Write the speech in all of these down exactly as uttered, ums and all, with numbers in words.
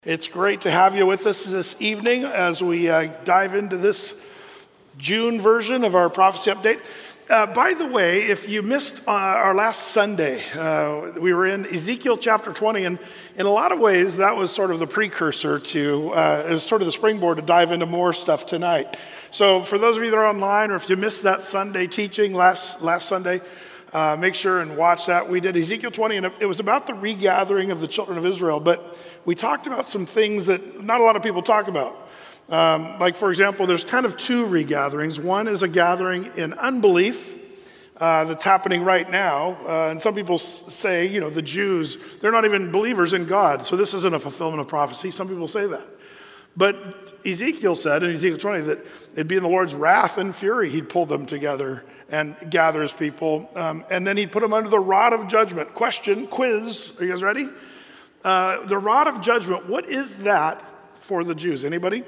It's great to have you with us this evening as we uh, dive into this June version of our prophecy update. Uh, by the way, if you missed uh, our last Sunday, uh, we were in Ezekiel chapter twenty, and in a lot of ways, that was sort of the precursor to, uh, it was sort of the springboard to dive into more stuff tonight. So for those of you that are online, or if you missed that Sunday teaching last, last Sunday, Uh, make sure and watch that. We did Ezekiel twenty, and it was about the regathering of the children of Israel, but we talked about some things that not a lot of people talk about. Um, like, for example, there's kind of two regatherings. One is a gathering in unbelief uh, that's happening right now, uh, and some people s- say, you know, the Jews, they're not even believers in God, so this isn't a fulfillment of prophecy. Some people say that. But Ezekiel said in Ezekiel twenty that it'd be in the Lord's wrath and fury he'd pull them together and gather his people, um, and then he'd put them under the rod of judgment. Question, quiz, are you guys ready? Uh, the rod of judgment, what is that for the Jews? Anybody?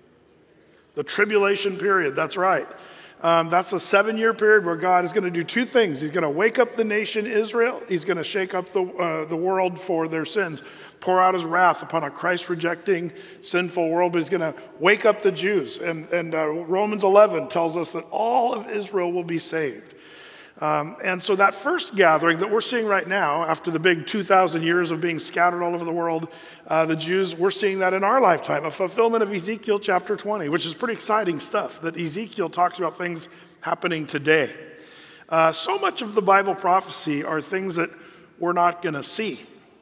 The tribulation period, that's right. Um, that's a seven-year period where God is going to do two things. He's going to wake up the nation Israel. He's going to shake up the, uh, the world for their sins, pour out his wrath upon a Christ-rejecting, sinful world, but he's going to wake up the Jews. And, and uh, Romans eleven tells us that all of Israel will be saved. Um, and so that first gathering that we're seeing right now, after the big two thousand years of being scattered all over the world, uh, the Jews, we're seeing that in our lifetime, a fulfillment of Ezekiel chapter twenty, which is pretty exciting stuff, that Ezekiel talks about things happening today. Uh, so much of the Bible prophecy are things that we're not going to see.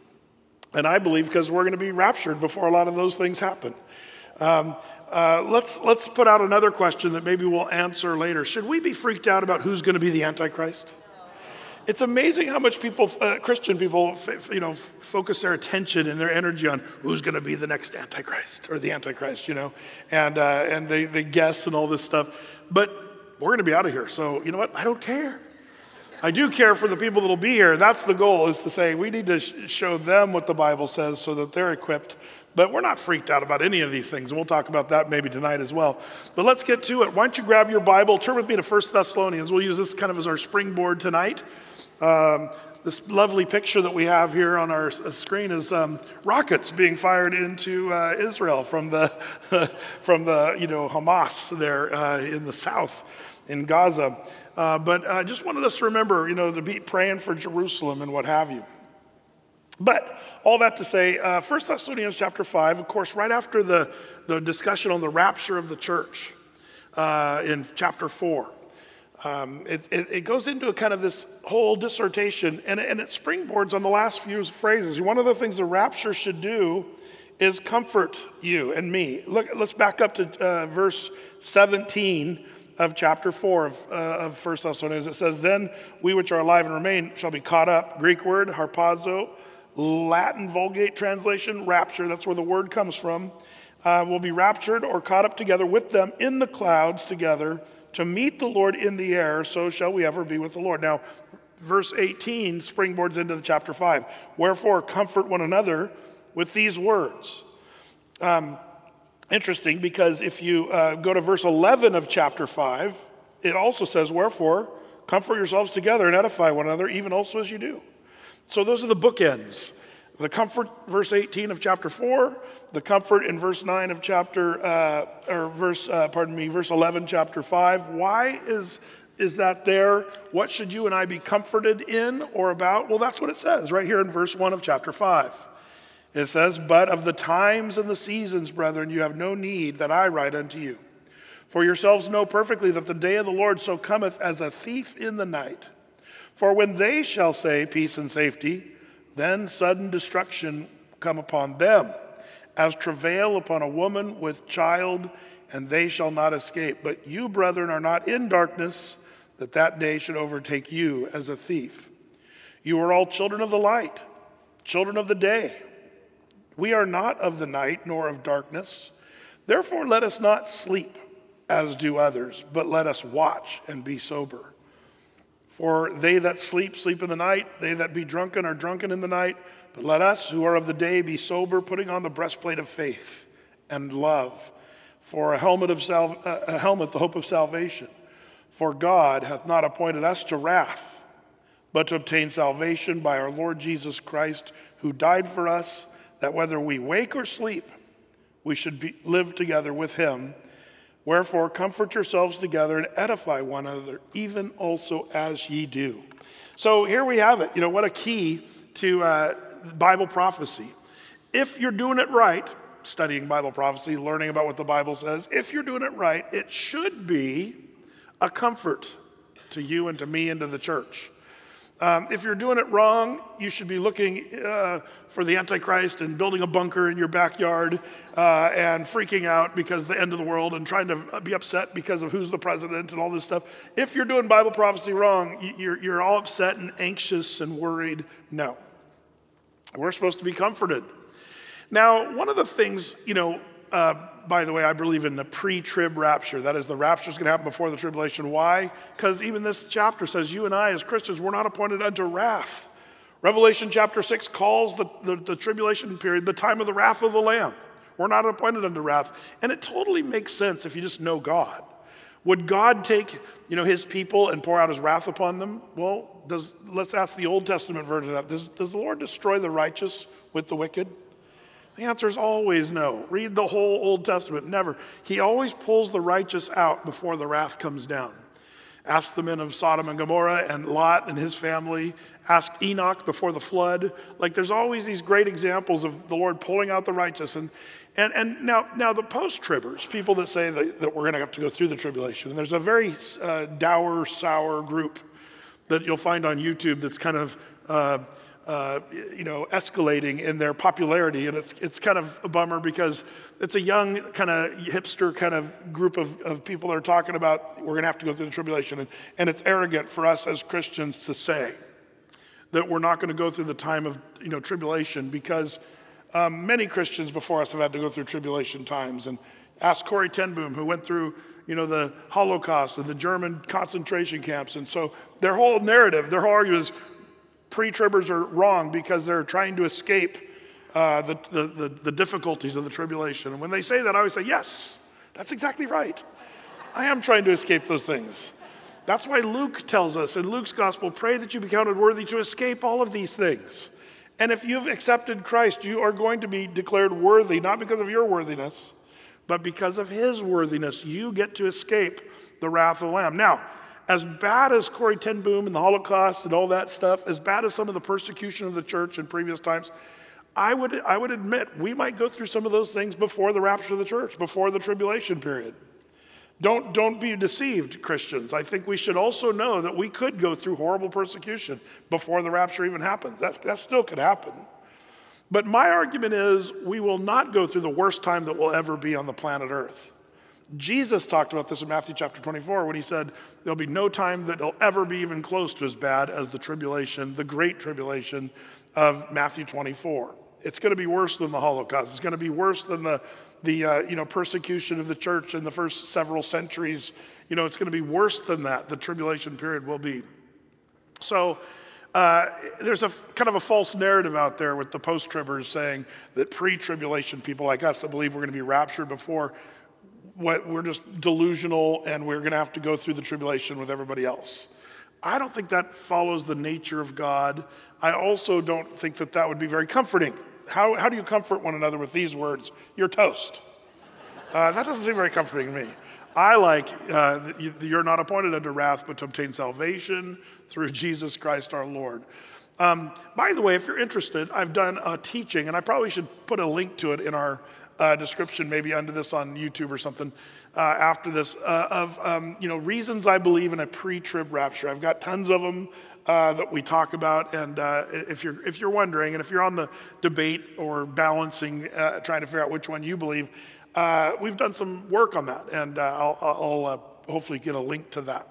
And I believe because we're going to be raptured before a lot of those things happen. Um, uh, let's let's put out another question that maybe we'll answer later. Should we be freaked out about who's going to be the Antichrist? It's amazing how much people, uh, Christian people, f- you know, f- focus their attention and their energy on who's going to be the next Antichrist or the Antichrist, you know, and uh, and they they guess and all this stuff. But we're going to be out of here, so you know what? I don't care. I do care for the people that'll be here. That's the goal, is to say we need to sh- show them what the Bible says so that they're equipped. But we're not freaked out about any of these things, and we'll talk about that maybe tonight as well. But let's get to it. Why don't you grab your Bible, turn with me to First Thessalonians. We'll use this kind of as our springboard tonight. Um, this lovely picture that we have here on our screen is um, rockets being fired into uh, Israel from the from the you know Hamas there uh, in the south in Gaza. Uh, but I uh, just wanted us to remember, you know, to be praying for Jerusalem and what have you. But all that to say, uh, First Thessalonians chapter five, of course, right after the, the discussion on the rapture of the church uh, in chapter four, um, it, it, it goes into a kind of this whole dissertation, and, and it springboards on the last few phrases. One of the things the rapture should do is comfort you and me. Look, let's back up to uh, verse seventeen of chapter four of, uh, of First Thessalonians. It says, "Then we which are alive and remain shall be caught up." Greek word, harpazo, Latin Vulgate translation, rapture, that's where the word comes from. Uh, will be raptured or caught up together with them in the clouds together to meet the Lord in the air, so shall we ever be with the Lord. Now, verse eighteen springboards into the chapter five. "Wherefore comfort one another with these words." Um, Interesting, because if you uh, go to verse eleven of chapter five, it also says, "Wherefore, comfort yourselves together and edify one another, even also as you do." So those are the bookends. The comfort, verse eighteen of chapter four, the comfort in verse nine of chapter, uh, or verse, uh, pardon me, verse eleven, chapter five. Why is, is that there? What should you and I be comforted in or about? Well, that's what it says right here in verse one of chapter five. It says, "But of the times and the seasons, brethren, you have no need that I write unto you. For yourselves know perfectly that the day of the Lord so cometh as a thief in the night. For when they shall say peace and safety, then sudden destruction come upon them, as travail upon a woman with child, and they shall not escape. But you, brethren, are not in darkness, that that day should overtake you as a thief. You are all children of the light, children of the day. We are not of the night, nor of darkness. Therefore let us not sleep, as do others, but let us watch and be sober. For they that sleep, sleep in the night. They that be drunken are drunken in the night. But let us who are of the day be sober, putting on the breastplate of faith and love. For a helmet of sal- a helmet, the hope of salvation. For God hath not appointed us to wrath, but to obtain salvation by our Lord Jesus Christ, who died for us, that whether we wake or sleep, we should be, live together with him. Wherefore, comfort yourselves together and edify one another, even also as ye do. So here we have it. You know, what a key to uh, Bible prophecy. If you're doing it right, studying Bible prophecy, learning about what the Bible says, if you're doing it right, it should be a comfort to you and to me and to the church. Um, if you're doing it wrong, you should be looking uh, for the Antichrist and building a bunker in your backyard uh, and freaking out because of the end of the world and trying to be upset because of who's the president and all this stuff. If you're doing Bible prophecy wrong, you're, you're all upset and anxious and worried. No. We're supposed to be comforted. Now, one of the things, you know, uh, by the way, I believe in the pre-trib rapture. That is, the rapture is going to happen before the tribulation. Why? Because even this chapter says you and I as Christians, we're not appointed unto wrath. Revelation chapter six calls the, the, the tribulation period the time of the wrath of the Lamb. We're not appointed unto wrath. And it totally makes sense if you just know God. Would God take, you know, his people and pour out his wrath upon them? Well, does, let's ask the Old Testament version of that. Does, does the Lord destroy the righteous with the wicked? The answer is always no. Read the whole Old Testament. Never. He always pulls the righteous out before the wrath comes down. Ask the men of Sodom and Gomorrah and Lot and his family. Ask Enoch before the flood. Like, there's always these great examples of the Lord pulling out the righteous. And and, and now, now the post-tribbers, people that say that, that we're going to have to go through the tribulation. And there's a very uh, dour, sour group that you'll find on YouTube that's kind of... Uh, Uh, you know, escalating in their popularity, and it's it's kind of a bummer because it's a young kind of hipster kind of group of, of people that are talking about we're going to have to go through the tribulation, and, and it's arrogant for us as Christians to say that we're not going to go through the time of, you know, tribulation, because um, many Christians before us have had to go through tribulation times. And ask Corrie ten Boom, who went through, you know, the Holocaust and the German concentration camps, and so their whole narrative, their whole argument is pre-tribbers are wrong because they're trying to escape uh, the, the, the, the difficulties of the tribulation. And when they say that, I always say, yes, that's exactly right. I am trying to escape those things. That's why Luke tells us in Luke's gospel, pray that you be counted worthy to escape all of these things. And if you've accepted Christ, you are going to be declared worthy, not because of your worthiness, but because of his worthiness. You get to escape the wrath of the Lamb. Now, as bad as Corrie ten Boom and the Holocaust and all that stuff, as bad as some of the persecution of the church in previous times, I would, I would admit we might go through some of those things before the rapture of the church, before the tribulation period. Don't, don't be deceived, Christians. I think we should also know that we could go through horrible persecution before the rapture even happens. That, that still could happen. But my argument is we will not go through the worst time that will ever be on the planet Earth. Jesus talked about this in Matthew chapter twenty-four when he said there'll be no time that'll ever be even close to as bad as the tribulation, the great tribulation of Matthew twenty-four. It's going to be worse than the Holocaust. It's going to be worse than the, the uh, you know, persecution of the church in the first several centuries. You know, it's going to be worse than that. The tribulation period will be. So uh, there's a kind of a false narrative out there with the post-tribbers saying that pre-tribulation people like us that believe we're going to be raptured before, what, we're just delusional and we're going to have to go through the tribulation with everybody else. I don't think that follows the nature of God. I also don't think that that would be very comforting. How, how do you comfort one another with these words? You're toast. Uh, that doesn't seem very comforting to me. I like, uh, you're not appointed unto wrath, but to obtain salvation through Jesus Christ our Lord. Um, by the way, if you're interested, I've done a teaching, and I probably should put a link to it in our Uh, description maybe under this on YouTube or something uh, after this uh, of um, you know reasons I believe in a pre-trib rapture. I've got tons of them uh, that we talk about, and uh, if you're if you're wondering, and if you're on the debate or balancing, uh, trying to figure out which one you believe, uh, we've done some work on that, and uh, I'll, I'll uh, hopefully get a link to that.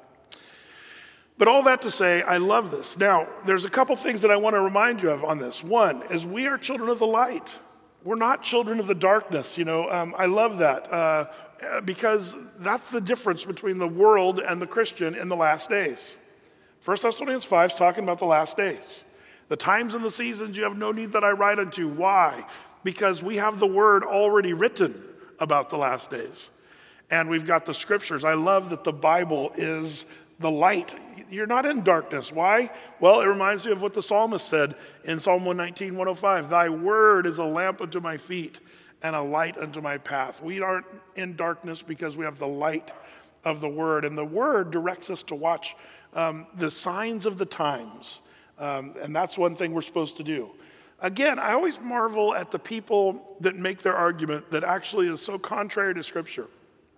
But all that to say, I love this. Now, there's a couple things that I want to remind you of on this. One is we are children of the light. We're not children of the darkness, you know. Um, I love that uh, because that's the difference between the world and the Christian in the last days. First Thessalonians five is talking about the last days. The times and the seasons you have no need that I write unto. Why? Because we have the word already written about the last days. And we've got the scriptures. I love that the Bible is the light. You're not in darkness. Why? Well, it reminds me of what the psalmist said in Psalm one nineteen, one oh five. Thy word is a lamp unto my feet and a light unto my path. We aren't in darkness because we have the light of the word. And the word directs us to watch um, the signs of the times. Um, and that's one thing we're supposed to do. Again, I always marvel at the people that make their argument that actually is so contrary to Scripture.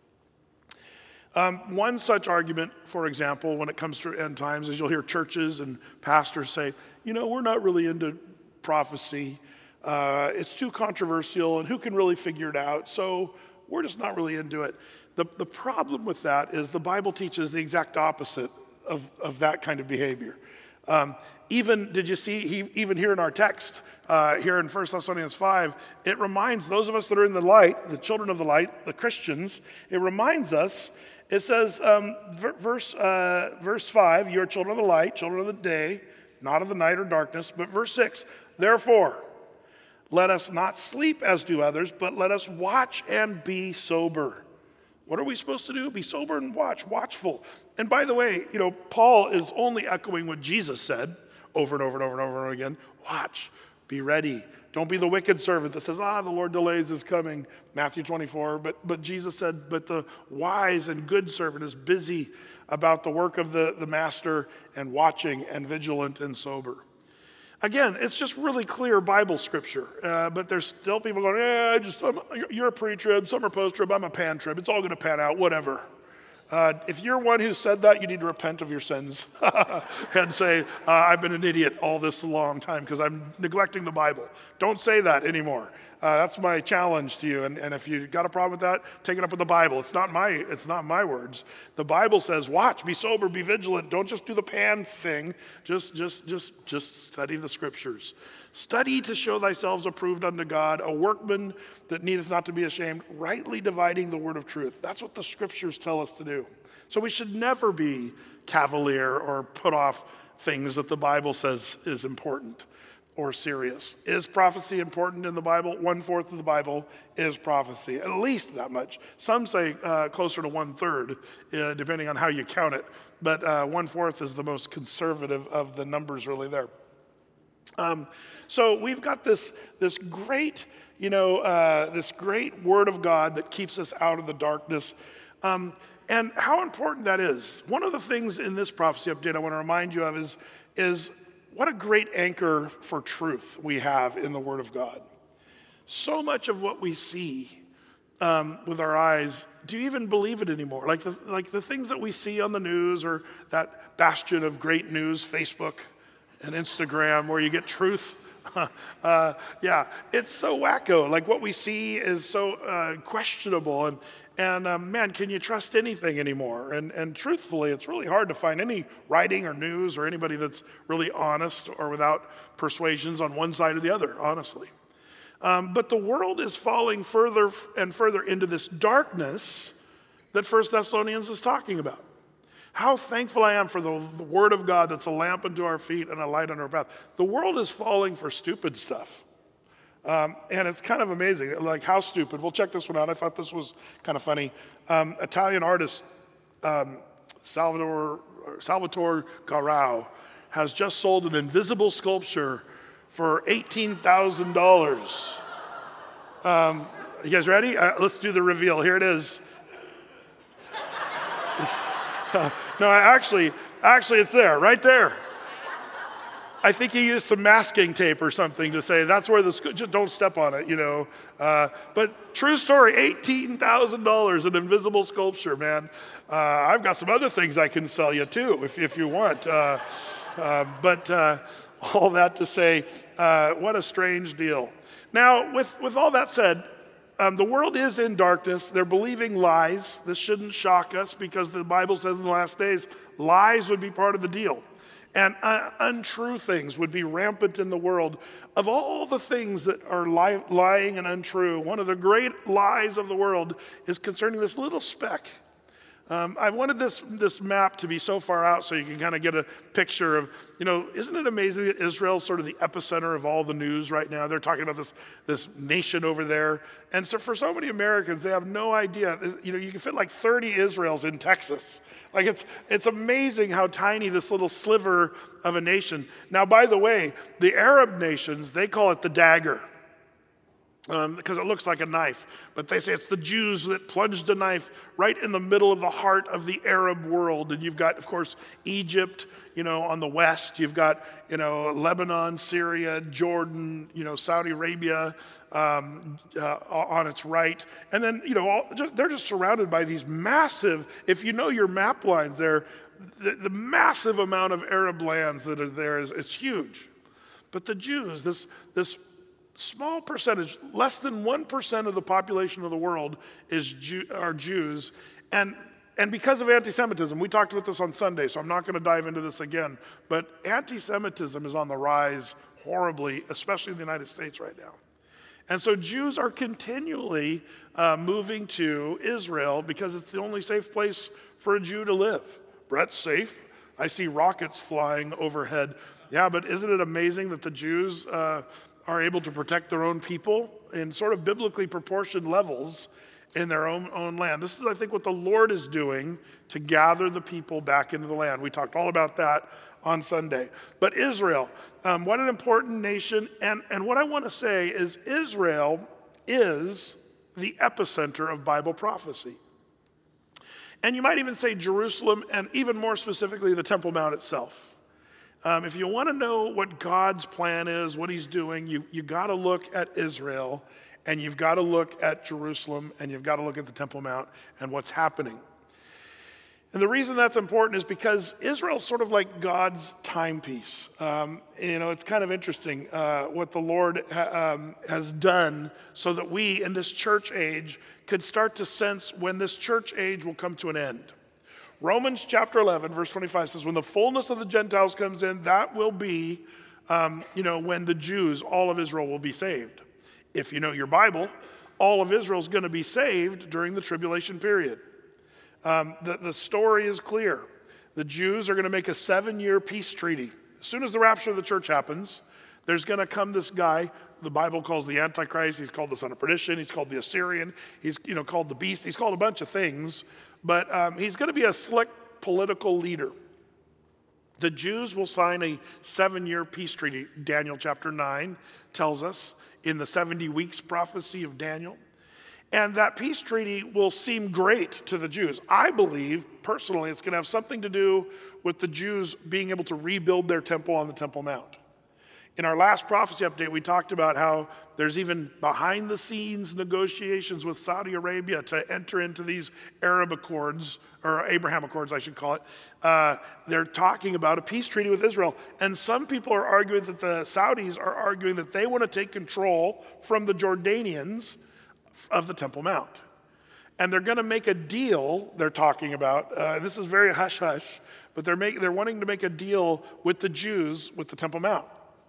Um, one such argument, for example, when it comes to end times, is you'll hear churches and pastors say, you know, we're not really into prophecy. Uh, it's too controversial, and who can really figure it out? So we're just not really into it. The, the problem with that is the Bible teaches the exact opposite of, of that kind of behavior. Um, even, did you see, he, even here in our text, uh, here in First Thessalonians five, it reminds those of us that are in the light, the children of the light, the Christians, it reminds us, it says, um, verse, uh, verse five, you're children of the light, children of the day, not of the night or darkness. But verse six, therefore, let us not sleep as do others, but let us watch and be sober. What are we supposed to do? Be sober and watch, watchful. And by the way, you know, Paul is only echoing what Jesus said over and over and over and over and over again. Watch, be ready. Don't be the wicked servant that says, ah, the Lord delays his coming, Matthew twenty-four. But, but Jesus said, but the wise and good servant is busy about the work of the, the master and watching and vigilant and sober. Again, it's just really clear Bible scripture, uh, but there's still people going, yeah, I just, I'm, you're a pre-trib, some are post-trib, I'm a pan-trib, it's all going to pan out, whatever. Uh, if you're one who said that, you need to repent of your sins and say, uh, I've been an idiot all this long time because I'm neglecting the Bible. Don't say that anymore. Uh, that's my challenge to you. And, and if you got a problem with that, take it up with the Bible. It's not my, it's not my words. The Bible says, watch, be sober, be vigilant. Don't just do the pan thing. Just, just, just, just study the scriptures. Study to show thyself approved unto God, a workman that needeth not to be ashamed, rightly dividing the word of truth. That's what the scriptures tell us to do. So we should never be cavalier or put off things that the Bible says is important or serious. Is prophecy important in the Bible? One-fourth of the Bible is prophecy, at least that much. Some say uh, closer to one-third, uh, depending on how you count it. But uh, one-fourth is the most conservative of the numbers really there. Um, so we've got this, this great, you know, uh, this great word of God that keeps us out of the darkness. Um, and how important that is. One of the things in this prophecy update I want to remind you of is, is what a great anchor for truth we have in the word of God. So much of what we see um, with our eyes, do you even believe it anymore? Like the, like the things that we see on the news, or that bastion of great news, Facebook and Instagram, where you get truth. uh, yeah, it's so wacko. Like what we see is so uh, questionable. And, and um, man, can you trust anything anymore? And, and truthfully, it's really hard to find any writing or news or anybody that's really honest or without persuasions on one side or the other, honestly. Um, but the world is falling further and further into this darkness that First Thessalonians is talking about. How thankful I am for the, the word of God that's a lamp unto our feet and a light unto our path. The world is falling for stupid stuff. Um, and it's kind of amazing. Like, how stupid? We'll check this one out. I thought this was kind of funny. Um, Italian artist um, Salvador, Salvatore Garau has just sold an invisible sculpture for eighteen thousand dollars. Um, you guys ready? Uh, let's do the reveal. Here it is. No, actually, actually it's there, right there. I think he used some masking tape or something to say that's where the, just don't step on it, you know. Uh, but true story, eighteen thousand dollars, an invisible sculpture, man. Uh, I've got some other things I can sell you too, if, if you want. Uh, uh, but uh, all that to say, uh, what a strange deal. Now, with, with all that said, Um, the world is in darkness. They're believing lies. This shouldn't shock us because the Bible says in the last days, lies would be part of the deal. And uh, untrue things would be rampant in the world. Of all the things that are li- lying and untrue, one of the great lies of the world is concerning this little speck Um, I wanted this, this map to be so far out so you can kind of get a picture of, you know, isn't it amazing that Israel's sort of the epicenter of all the news right now? They're talking about this, this nation over there. And so for so many Americans, they have no idea. You know, you can fit like thirty Israels in Texas. Like it's, it's amazing how tiny this little sliver of a nation. Now, by the way, the Arab nations, they call it the dagger. Um, because it looks like a knife. But they say it's the Jews that plunged a knife right in the middle of the heart of the Arab world. And you've got, of course, Egypt, you know, on the west. You've got, you know, Lebanon, Syria, Jordan, you know, Saudi Arabia um, uh, on its right. And then, you know, all, just, they're just surrounded by these massive, if you know your map lines there, the, the massive amount of Arab lands that are there is it's huge. But the Jews, this this small percentage, less than one percent of the population of the world is Jew, are Jews. And, and because of anti-Semitism, we talked about this on Sunday, so I'm not going to dive into this again, but anti-Semitism is on the rise horribly, especially in the United States right now. And so Jews are continually uh, moving to Israel because it's the only safe place for a Jew to live. Brett's safe. I see rockets flying overhead. Yeah, but isn't it amazing that the Jews uh, are able to protect their own people in sort of biblically proportioned levels in their own, own land? This is, I think, what the Lord is doing to gather the people back into the land. We talked all about that on Sunday. But Israel, um, what an important nation. And, and what I want to say is Israel is the epicenter of Bible prophecy. And you might even say Jerusalem, and even more specifically, the Temple Mount itself. Um, if you want to know what God's plan is, what he's doing, you, you got to look at Israel, and you've got to look at Jerusalem, and you've got to look at the Temple Mount and what's happening. And the reason that's important is because Israel's sort of like God's timepiece. Um, you know, it's kind of interesting uh, what the Lord ha- um, has done so that we in this church age could start to sense when this church age will come to an end. Romans chapter eleven, verse twenty-five says, when the fullness of the Gentiles comes in, that will be, um, you know, when the Jews, all of Israel will be saved. If you know your Bible, all of Israel is going to be saved during the tribulation period. Um, the, the story is clear. The Jews are going to make a seven-year peace treaty. As soon as the rapture of the church happens, there's going to come this guy the Bible calls the Antichrist. He's called the son of perdition. He's called the Assyrian. He's, you know, called the beast. He's called a bunch of things. But um, he's going to be a slick political leader. The Jews will sign a seven-year peace treaty. Daniel chapter nine tells us in the seventy weeks prophecy of Daniel. And that peace treaty will seem great to the Jews. I believe, personally, it's going to have something to do with the Jews being able to rebuild their temple on the Temple Mount. In our last prophecy update, we talked about how there's even behind-the-scenes negotiations with Saudi Arabia to enter into these Arab Accords, or Abraham Accords, I should call it. Uh, they're talking about a peace treaty with Israel. And some people are arguing that the Saudis are arguing that they want to take control from the Jordanians of the Temple Mount. And they're going to make a deal, they're talking about. Uh, this is very hush-hush, but they're, make, they're wanting to make a deal with the Jews with the Temple Mount.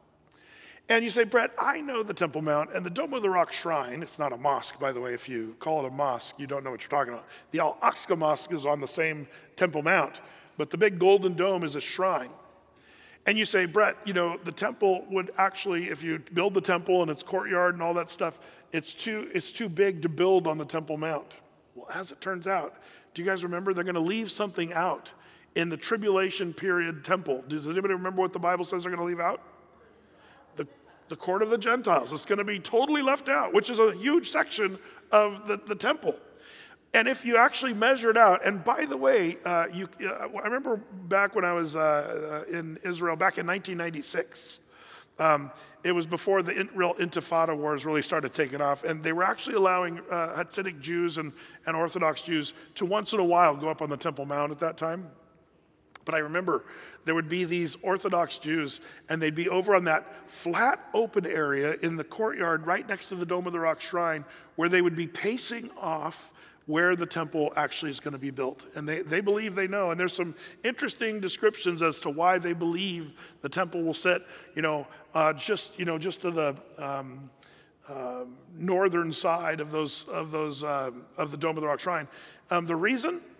And you say, Brett, I know the Temple Mount and the Dome of the Rock Shrine. It's not a mosque, by the way. If you call it a mosque, you don't know what you're talking about. The Al-Aqsa Mosque is on the same Temple Mount, but the big golden dome is a shrine. And you say, Brett, you know, the temple would actually, if you build the temple and its courtyard and all that stuff, it's too, it's too big to build on the Temple Mount. Well, as it turns out, do you guys remember? They're going to leave something out in the tribulation period temple. Does anybody remember what the Bible says they're going to leave out? The, the court of the Gentiles. It's going to be totally left out, which is a huge section of the, the temple. And if you actually measure it out, and by the way, uh, you, uh, I remember back when I was uh, uh, in Israel, back in nineteen ninety-six, um, it was before the in, real Intifada wars really started taking off, and they were actually allowing uh, Hasidic Jews and, and Orthodox Jews to once in a while go up on the Temple Mount at that time. But I remember there would be these Orthodox Jews, and they'd be over on that flat open area in the courtyard right next to the Dome of the Rock Shrine, where they would be pacing off where the temple actually is going to be built. And they, they believe they know. And there's some interesting descriptions as to why they believe the temple will sit, you know, uh, just, you know, just to the um, uh, northern side of those, of those, uh, of the Dome of the Rock Shrine. Um, the reason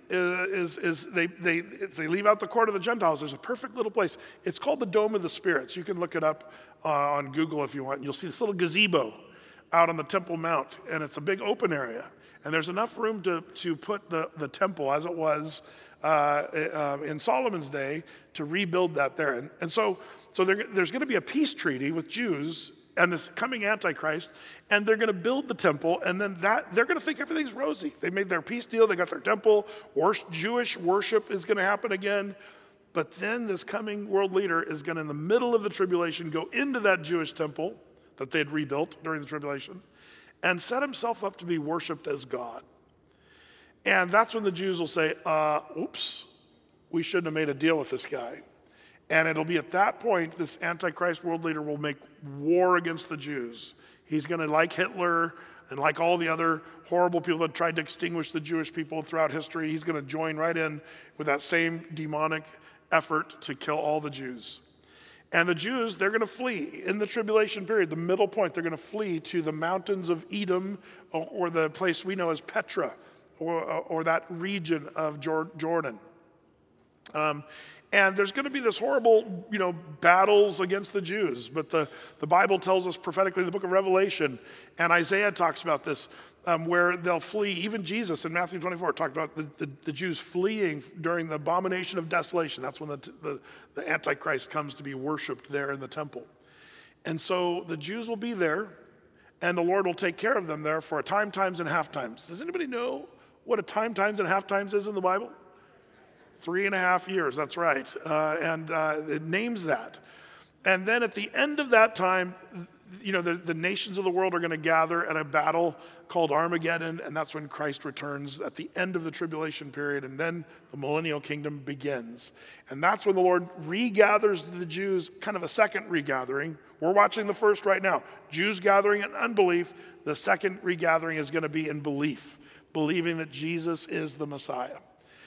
is, is they, they, if they leave out the court of the Gentiles, there's a perfect little place. It's called the Dome of the Spirits. You can look it up uh, on Google if you want. You'll see this little gazebo out on the Temple Mount, and it's a big open area. And there's enough room to, to put the, the temple as it was uh, uh, in Solomon's day to rebuild that there. And, and so, so there, there's going to be a peace treaty with Jews and this coming Antichrist, and they're going to build the temple, and then that they're going to think everything's rosy. They made their peace deal, they got their temple, worship, Jewish worship is going to happen again. But then this coming world leader is going to, in the middle of the tribulation, go into that Jewish temple that they had rebuilt during the tribulation and set himself up to be worshiped as God. And that's when the Jews will say, uh, oops, we shouldn't have made a deal with this guy. And it'll be at that point this Antichrist world leader will make war against the Jews. He's going to, like Hitler and like all the other horrible people that tried to extinguish the Jewish people throughout history, he's going to join right in with that same demonic effort to kill all the Jews. And the Jews, they're going to flee in the tribulation period, the middle point. They're going to flee to the mountains of Edom, or, or the place we know as Petra, or, or that region of Jordan. Um, And there's going to be this horrible, you know, battles against the Jews. But the, the Bible tells us prophetically in the book of Revelation, and Isaiah talks about this, um, where they'll flee. Even Jesus in Matthew twenty-four talked about the, the, the Jews fleeing during the abomination of desolation. That's when the, the, the Antichrist comes to be worshiped there in the temple. And so the Jews will be there, and the Lord will take care of them there for a time, times, and half times. Does anybody know what a time, times, and half times is in the Bible? Three and a half years, that's right. Uh, and uh, it names that. And then at the end of that time, you know, the, the nations of the world are going to gather at a battle called Armageddon, and that's when Christ returns at the end of the tribulation period, and then the millennial kingdom begins. And that's when the Lord regathers the Jews, kind of a second regathering. We're watching the first right now. Jews gathering in unbelief. The second regathering is going to be in belief, believing that Jesus is the Messiah.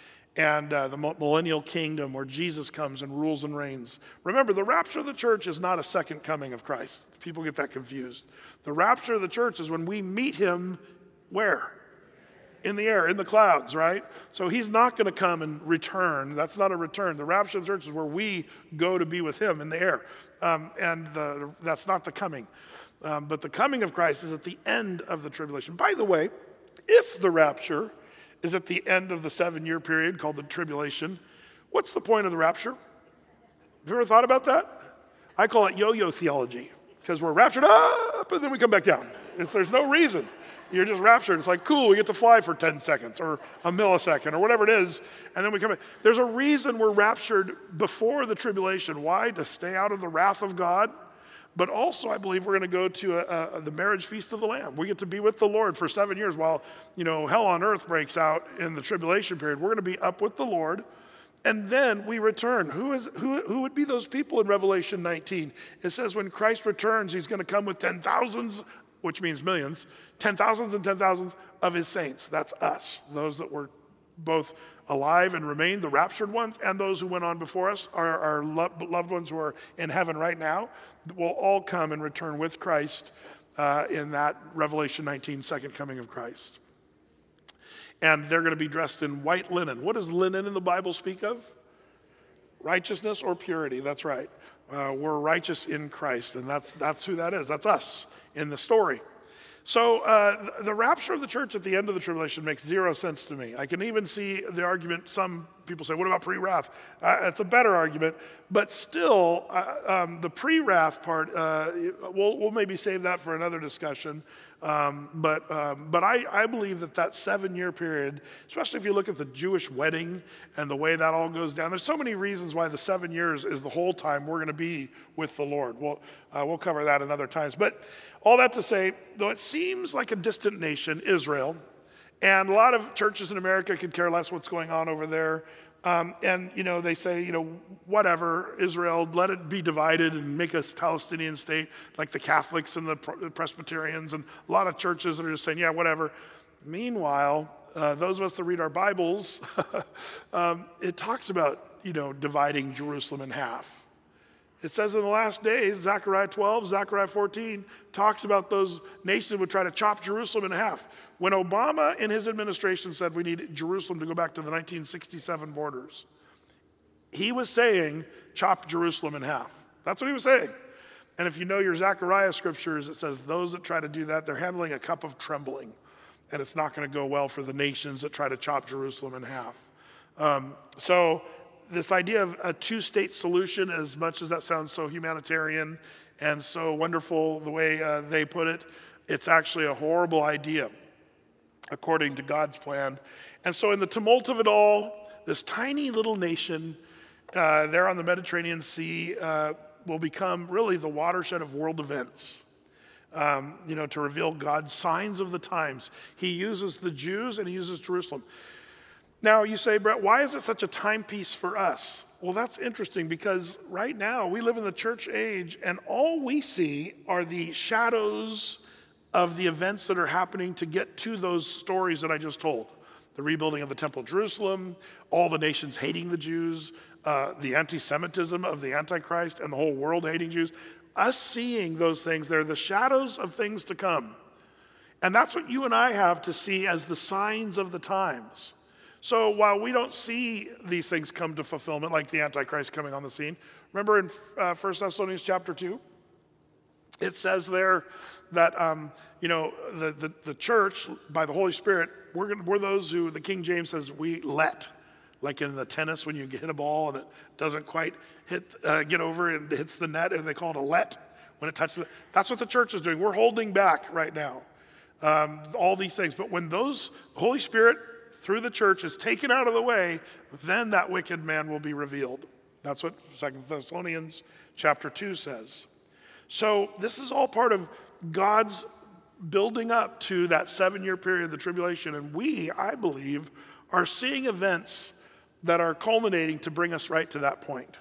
And uh, the millennial kingdom where Jesus comes and rules and reigns. Remember, the rapture of the church is not a second coming of Christ. People get that confused. The rapture of the church is when we meet him where? In the air, in the clouds, right? So he's not going to come and return. That's not a return. The rapture of the church is where we go to be with him in the air. Um, and the, that's not the coming. Um, but the coming of Christ is at the end of the tribulation. By the way, if the rapture is at the end of the seven-year period called the tribulation, what's the point of the rapture? Have you ever thought about that? I call it yo-yo theology, because we're raptured up and then we come back down. It's, there's no reason. You're just raptured. It's like, cool, we get to fly for ten seconds or a millisecond or whatever it is, and then we come back. There's a reason we're raptured before the tribulation. Why? To stay out of the wrath of God. But also, I believe we're going to go to a, a, the marriage feast of the Lamb. We get to be with the Lord for seven years while, you know, hell on earth breaks out in the tribulation period. We're going to be up with the Lord, and then we return. Who is who? Who would be those people in Revelation nineteen? It says when Christ returns, he's going to come with ten thousands, which means millions, ten thousands and ten thousands of his saints. That's us, those that were both alive and remain, the raptured ones, and those who went on before us, our, our loved ones who are in heaven right now, will all come and return with Christ uh, in that Revelation nineteen, second coming of Christ. And they're going to be dressed in white linen. What does linen in the Bible speak of? Righteousness or purity, that's right. Uh, we're righteous in Christ, and that's, that's who that is. That's us in the story. So uh, the rapture of the church at the end of the tribulation makes zero sense to me. I can even see the argument, some people say, what about pre-wrath? Uh, it's a better argument, but still, uh, um, the pre-wrath part, uh, we'll, we'll maybe save that for another discussion. Um, but um, but I, I believe that that seven-year period, especially if you look at the Jewish wedding and the way that all goes down, there's so many reasons why the seven years is the whole time we're going to be with the Lord. We'll, uh, we'll cover that in other times. But all that to say, though it seems like a distant nation, Israel, and a lot of churches in America could care less what's going on over there. Um, and, you know, they say, you know, whatever, Israel, let it be divided and make a Palestinian state, like the Catholics and the Presbyterians and a lot of churches that are just saying, yeah, whatever. Meanwhile, uh, those of us that read our Bibles, um, it talks about, you know, dividing Jerusalem in half. It says in the last days, Zechariah twelve, Zechariah fourteen, talks about those nations would try to chop Jerusalem in half. When Obama in his administration said we need Jerusalem to go back to the nineteen sixty-seven borders, he was saying, chop Jerusalem in half. That's what he was saying. And if you know your Zechariah scriptures, it says those that try to do that, they're handling a cup of trembling. And it's not going to go well for the nations that try to chop Jerusalem in half. Um, so this idea of a two-state solution, as much as that sounds so humanitarian and so wonderful the way uh, they put it, it's actually a horrible idea according to God's plan. And so in the tumult of it all, this tiny little nation uh, there on the Mediterranean Sea uh, will become really the watershed of world events. Um, you know, to reveal God's signs of the times. He uses the Jews and he uses Jerusalem. Now you say, Brett, why is it such a timepiece for us? Well, that's interesting because right now we live in the church age and all we see are the shadows of the events that are happening to get to those stories that I just told. The rebuilding of the temple in Jerusalem, all the nations hating the Jews, uh, the anti-Semitism of the Antichrist and the whole world hating Jews. Us seeing those things, they're the shadows of things to come. And that's what you and I have to see as the signs of the times. So while we don't see these things come to fulfillment, like the Antichrist coming on the scene, remember in uh, First Thessalonians chapter two? It says there that, um, you know, the, the, the church, by the Holy Spirit, we're, gonna, we're those who, the King James says, we let. Like in the tennis when you hit a ball and it doesn't quite hit, uh, get over and hits the net, and they call it a let when it touches it. That's what the church is doing. We're holding back right now, um, all these things. But when those, the Holy Spirit through the church is taken out of the way, then that wicked man will be revealed. That's what Second Thessalonians chapter two says. So this is all part of God's building up to that seven-year period of the tribulation. And we, I believe, are seeing events that are culminating to bring us right to that point.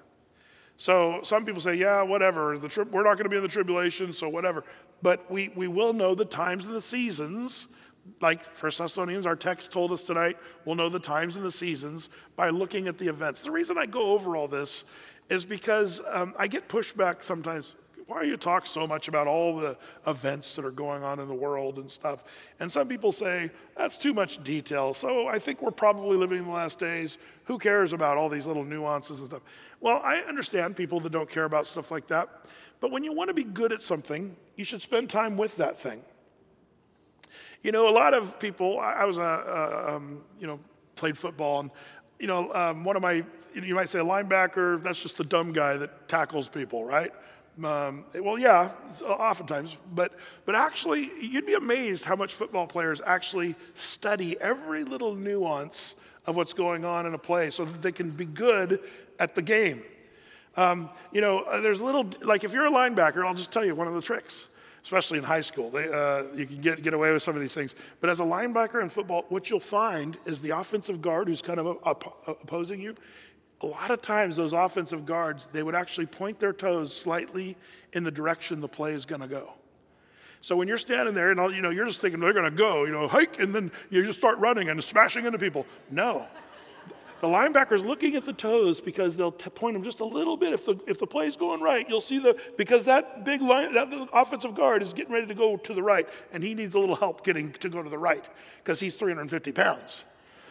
So some people say, yeah, whatever, the tri- we're not going to be in the tribulation, so whatever. But we, we will know the times and the seasons, like First Thessalonians, our text told us tonight, we'll know the times and the seasons by looking at the events. The reason I go over all this is because um, I get pushback sometimes. Why do you talk so much about all the events that are going on in the world and stuff? And some people say, that's too much detail. So I think we're probably living in the last days. Who cares about all these little nuances and stuff? Well, I understand people that don't care about stuff like that. But when you want to be good at something, you should spend time with that thing. You know, a lot of people, I was a, a um, you know, played football, and you know, um, one of my, you might say a linebacker, that's just the dumb guy that tackles people, right? Um, well, yeah, oftentimes, but but actually, you'd be amazed how much football players actually study every little nuance of what's going on in a play so that they can be good at the game. Um, you know, uh, there's a little, like if you're a linebacker, I'll just tell you one of the tricks, especially in high school. They, uh, you can get, get away with some of these things. But as a linebacker in football, what you'll find is the offensive guard who's kind of op- opposing you, a lot of times those offensive guards, they would actually point their toes slightly in the direction the play is going to go. So when you're standing there and all, you know, you're just thinking they're going to go, you know, hike, and then you just start running and smashing into people. No. The linebacker's looking at the toes because they'll t- point them just a little bit. If the if the play's going right, you'll see the, because that big line, that little offensive guard is getting ready to go to the right, and he needs a little help getting to go to the right because he's three hundred fifty pounds.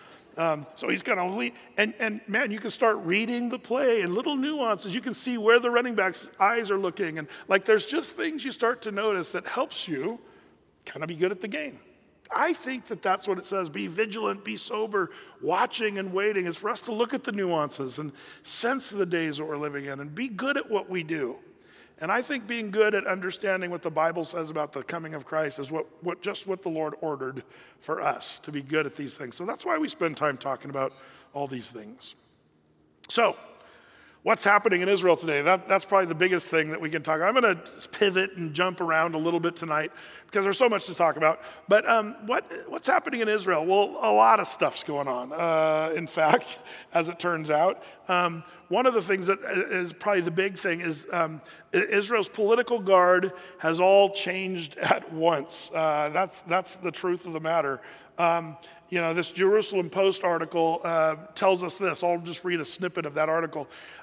Um, so he's going to lean, and, and man, you can start reading the play and little nuances. You can see where the running back's eyes are looking. And like there's just things you start to notice that helps you kind of be good at the game. I think that that's what it says. Be vigilant, be sober, watching and waiting is for us to look at the nuances and sense the days that we're living in and be good at what we do. And I think being good at understanding what the Bible says about the coming of Christ is what, what just what the Lord ordered for us, to be good at these things. So that's why we spend time talking about all these things. So, what's happening in Israel today? That, that's probably the biggest thing that we can talk about. I'm going to pivot and jump around a little bit tonight because there's so much to talk about. But um, what, what's happening in Israel? Well, a lot of stuff's going on, uh, in fact, as it turns out. Um, one of the things that is probably the big thing is um, Israel's political guard has all changed at once. Uh, that's, that's the truth of the matter. Um, you know, this Jerusalem Post article uh, tells us this. I'll just read a snippet of that article.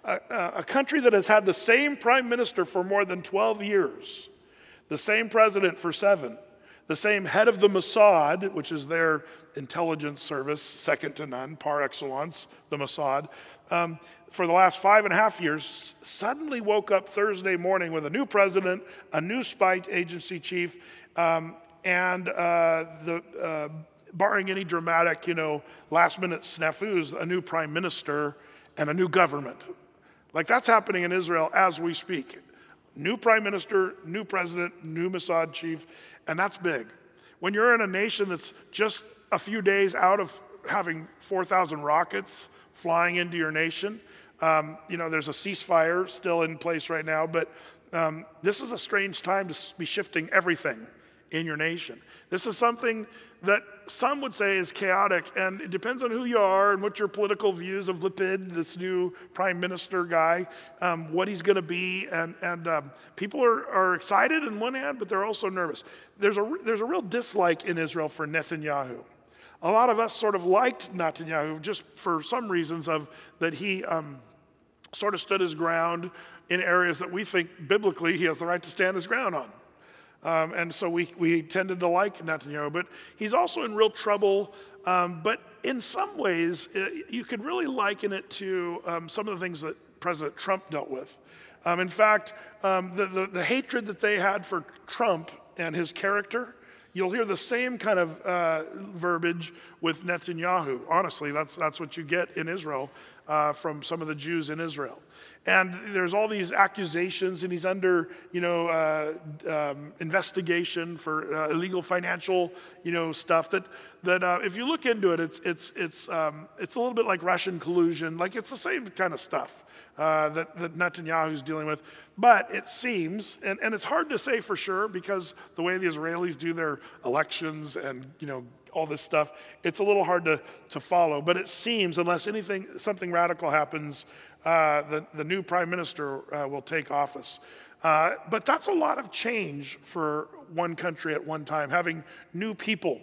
a, a country that has had the same prime minister for more than twelve years, the same president for seven, the same head of the Mossad, which is their intelligence service, second to none, par excellence, the Mossad, um, for the last five and a half years, suddenly woke up Thursday morning with a new president, a new spy agency chief, um, and uh, the uh, barring any dramatic, you know, last-minute snafus, a new prime minister and a new government. Like that's happening in Israel as we speak. New prime minister, new president, new Mossad chief, and that's big. When you're in a nation that's just a few days out of having four thousand rockets flying into your nation, um, you know, there's a ceasefire still in place right now, but um, this is a strange time to be shifting everything in your nation. This is something that some would say is chaotic, and it depends on who you are and what your political views of Lapid, this new prime minister guy, um, what he's going to be, and, and um, people are, are excited on one hand, but they're also nervous. There's a, there's a real dislike in Israel for Netanyahu. A lot of us sort of liked Netanyahu just for some reasons of that he um, sort of stood his ground in areas that we think biblically he has the right to stand his ground on. Um, and so we, we tended to like Netanyahu, but he's also in real trouble. Um, but in some ways, it, you could really liken it to um, some of the things that President Trump dealt with. Um, in fact, um, the, the, the hatred that they had for Trump and his character, you'll hear the same kind of uh, verbiage with Netanyahu. Honestly, that's, that's what you get in Israel uh, from some of the Jews in Israel. And there's all these accusations, and he's under, you know, uh, um, investigation for uh, illegal financial, you know, stuff. That that uh, if you look into it, it's it's it's um, it's a little bit like Russian collusion. Like it's the same kind of stuff uh, that that Netanyahu's dealing with. But it seems, and, and it's hard to say for sure because the way the Israelis do their elections and you know all this stuff, it's a little hard to to follow. But it seems, unless anything something radical happens, Uh, the, the new prime minister uh, will take office. Uh, but that's a lot of change for one country at one time, having new people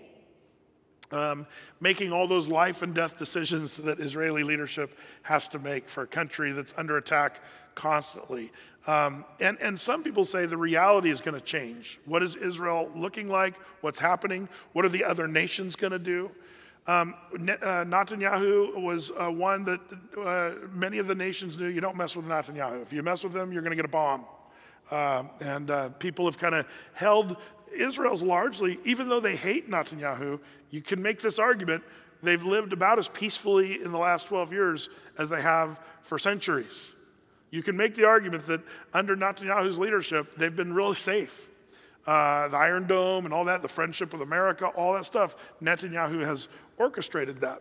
um, making all those life and death decisions that Israeli leadership has to make for a country that's under attack constantly. Um, and, and some people say the reality is going to change. What is Israel looking like? What's happening? What are the other nations going to do? Um, uh, Netanyahu was uh, one that uh, many of the nations knew you don't mess with Netanyahu. If you mess with him, you're going to get a bomb. Uh, and uh, people have kind of held Israel's largely, even though they hate Netanyahu, you can make this argument, they've lived about as peacefully in the last twelve years as they have for centuries. You can make the argument that under Netanyahu's leadership, they've been really safe. Uh, the Iron Dome and all that, the friendship with America, all that stuff, Netanyahu has orchestrated that.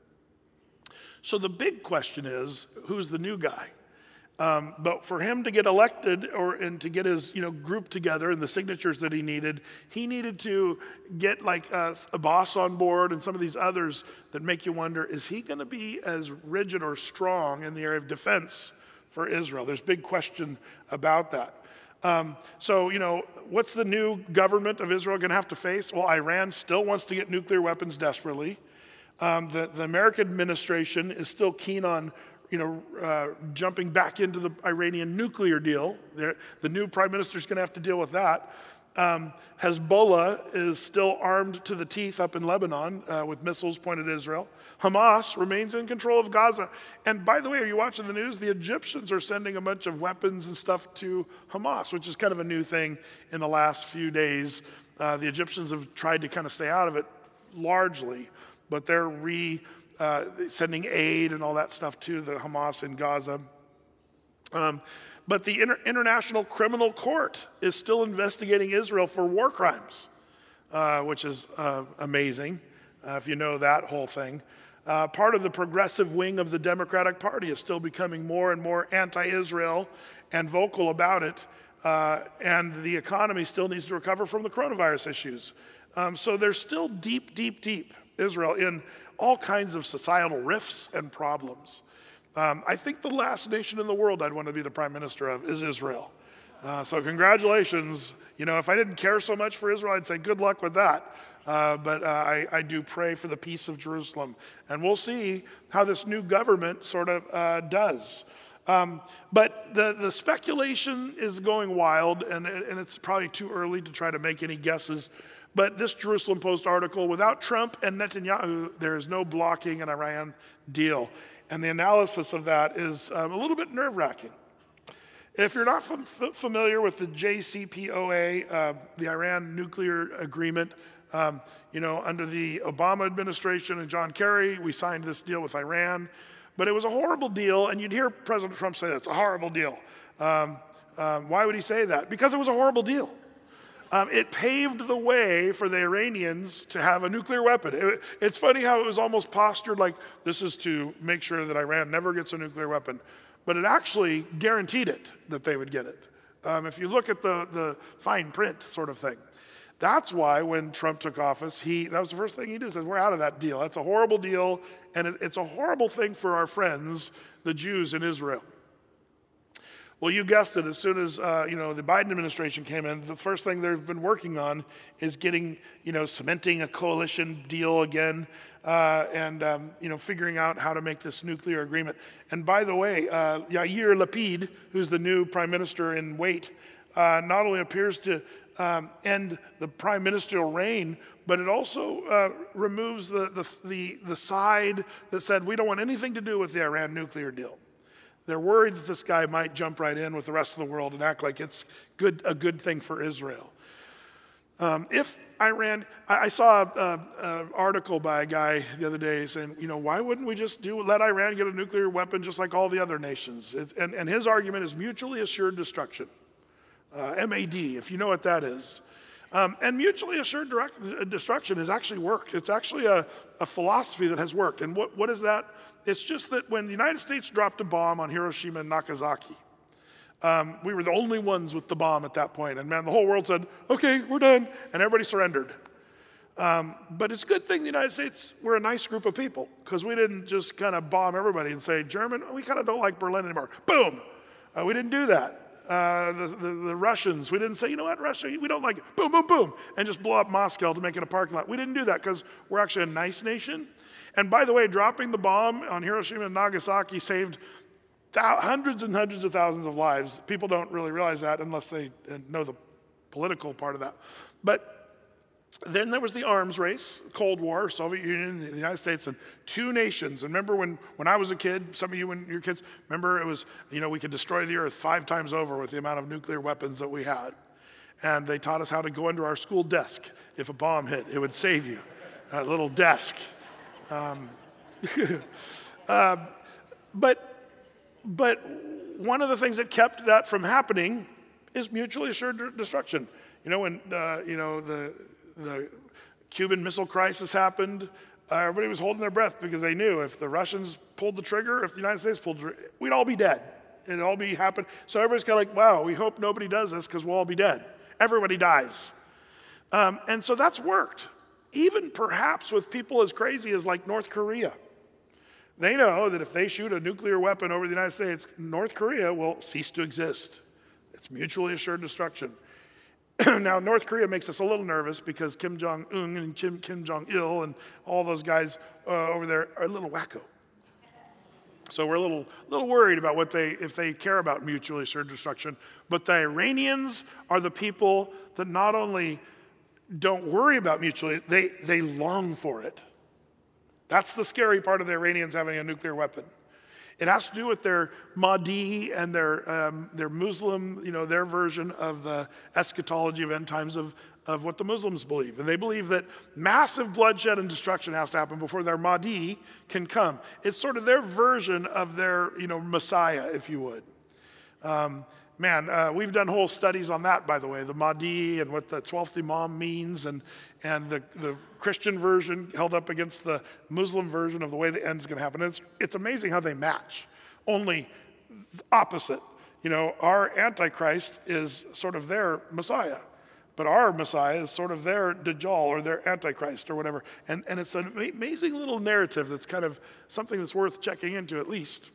So the big question is, who's the new guy? Um, but for him to get elected or and to get his you know group together and the signatures that he needed, he needed to get like uh, Abbas on board and some of these others that make you wonder, is he going to be as rigid or strong in the area of defense for Israel? There's big question about that. Um, so, you know, what's the new government of Israel going to have to face? Well, Iran still wants to get nuclear weapons desperately. Um, the, the American administration is still keen on, you know, uh, jumping back into the Iranian nuclear deal. They're, the new prime minister is going to have to deal with that. Um, Hezbollah is still armed to the teeth up in Lebanon uh, with missiles pointed at Israel. Hamas remains in control of Gaza. And by the way, are you watching the news? The Egyptians are sending a bunch of weapons and stuff to Hamas, which is kind of a new thing in the last few days. Uh, the Egyptians have tried to kind of stay out of it largely, but they're re uh, sending aid and all that stuff to the Hamas in Gaza. Um, But the Inter- International Criminal Court is still investigating Israel for war crimes, uh, which is uh, amazing, uh, if you know that whole thing. Uh, part of the progressive wing of the Democratic Party is still becoming more and more anti-Israel and vocal about it. Uh, and the economy still needs to recover from the coronavirus issues. Um, so there's still deep, deep, deep Israel in all kinds of societal rifts and problems. Um, I think the last nation in the world I'd want to be the prime minister of is Israel. Uh, so congratulations. You know, if I didn't care so much for Israel, I'd say good luck with that. Uh, but uh, I, I do pray for the peace of Jerusalem. And we'll see how this new government sort of uh, does. Um, but the, the speculation is going wild, and, and it's probably too early to try to make any guesses. But this Jerusalem Post article, without Trump and Netanyahu, there is no blocking an Iran deal. And the analysis of that is um, a little bit nerve-wracking. If you're not f- familiar with the J C P O A, uh, the Iran nuclear agreement, um, you know, under the Obama administration and John Kerry, we signed this deal with Iran. But it was a horrible deal, and you'd hear President Trump say, that's a horrible deal. Um, um, why would he say that? Because it was a horrible deal. Um, it paved the way for the Iranians to have a nuclear weapon. It, it's funny how it was almost postured like this is to make sure that Iran never gets a nuclear weapon. But it actually guaranteed it, that they would get it. Um, if you look at the, the fine print sort of thing. That's why when Trump took office, he that was the first thing he did, said, we're out of that deal. That's a horrible deal, and it, it's a horrible thing for our friends, the Jews in Israel. Well, you guessed it, as soon as uh, you know the Biden administration came in, the first thing they've been working on is getting, you know, cementing a coalition deal again, uh, and um, you know, figuring out how to make this nuclear agreement. And by the way, uh, Yair Lapid, who's the new prime minister in wait, uh, not only appears to Um, end the prime ministerial reign, but it also uh, removes the, the, the, the side that said we don't want anything to do with the Iran nuclear deal. They're worried that this guy might jump right in with the rest of the world and act like it's good, a good thing for Israel. Um, if Iran, I, I saw an article by a guy the other day saying, you know, why wouldn't we just do let Iran get a nuclear weapon just like all the other nations? It, and, and his argument is mutually assured destruction. Uh, M A D, if you know what that is. Um, and mutually assured direct, uh, destruction has actually worked. It's actually a, a philosophy that has worked. And what, what is that? It's just that when the United States dropped a bomb on Hiroshima and Nagasaki, um, we were the only ones with the bomb at that point. And man, the whole world said, okay, we're done. And everybody surrendered. Um, but it's a good thing the United States, we're a nice group of people, because we didn't just kind of bomb everybody and say, German, we kind of don't like Berlin anymore. Boom! Uh, we didn't do that. Uh, the, the, the Russians, we didn't say, you know what, Russia, we don't like it, boom, boom, boom, and just blow up Moscow to make it a parking lot. We didn't do that because we're actually a nice nation. And by the way, dropping the bomb on Hiroshima and Nagasaki saved th- hundreds and hundreds of thousands of lives. People don't really realize that unless they know the political part of that. But then there was the arms race, Cold War, Soviet Union, the United States, and two nations. And remember when, when I was a kid, some of you when you were kids, remember it was, you know, we could destroy the earth five times over with the amount of nuclear weapons that we had. And they taught us how to go into our school desk. If a bomb hit, it would save you. A little desk. Um, uh, but, but one of the things that kept that from happening is mutually assured destruction. You know, when, uh, you know, the... the Cuban Missile Crisis happened, uh, everybody was holding their breath because they knew if the Russians pulled the trigger, if the United States pulled the trigger, we'd all be dead. It'd all be happen. So everybody's kind of like, wow, we hope nobody does this because we'll all be dead. Everybody dies. Um, and so that's worked. Even perhaps with people as crazy as like North Korea. They know that if they shoot a nuclear weapon over the United States, North Korea will cease to exist. It's mutually assured destruction. Now, North Korea makes us a little nervous because Kim Jong-un and Kim, Kim Jong-il and all those guys uh, over there are a little wacko. So we're a little, little worried about what they, if they care about mutually assured destruction. But the Iranians are the people that not only don't worry about mutually, they, they long for it. That's the scary part of the Iranians having a nuclear weapon. It has to do with their Mahdi and their um, their Muslim, you know, their version of the eschatology of end times of, of what the Muslims believe. And they believe that massive bloodshed and destruction has to happen before their Mahdi can come. It's sort of their version of their, you know, Messiah, if you would. Um, man, uh, we've done whole studies on that, by the way, the Mahdi and what the twelfth Imam means, and and the, the Christian version held up against the Muslim version of the way the end is going to happen. It's, it's amazing how they match, only opposite. You know, our Antichrist is sort of their Messiah, but our Messiah is sort of their Dajjal or their Antichrist or whatever. And, and it's an amazing little narrative that's kind of something that's worth checking into at least.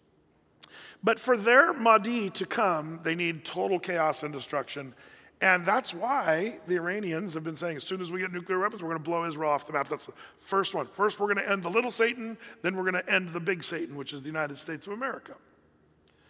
But for their Mahdi to come, they need total chaos and destruction. And that's why the Iranians have been saying, as soon as we get nuclear weapons, we're going to blow Israel off the map. That's the first one. First, we're going to end the little Satan, then we're going to end the big Satan, which is the United States of America.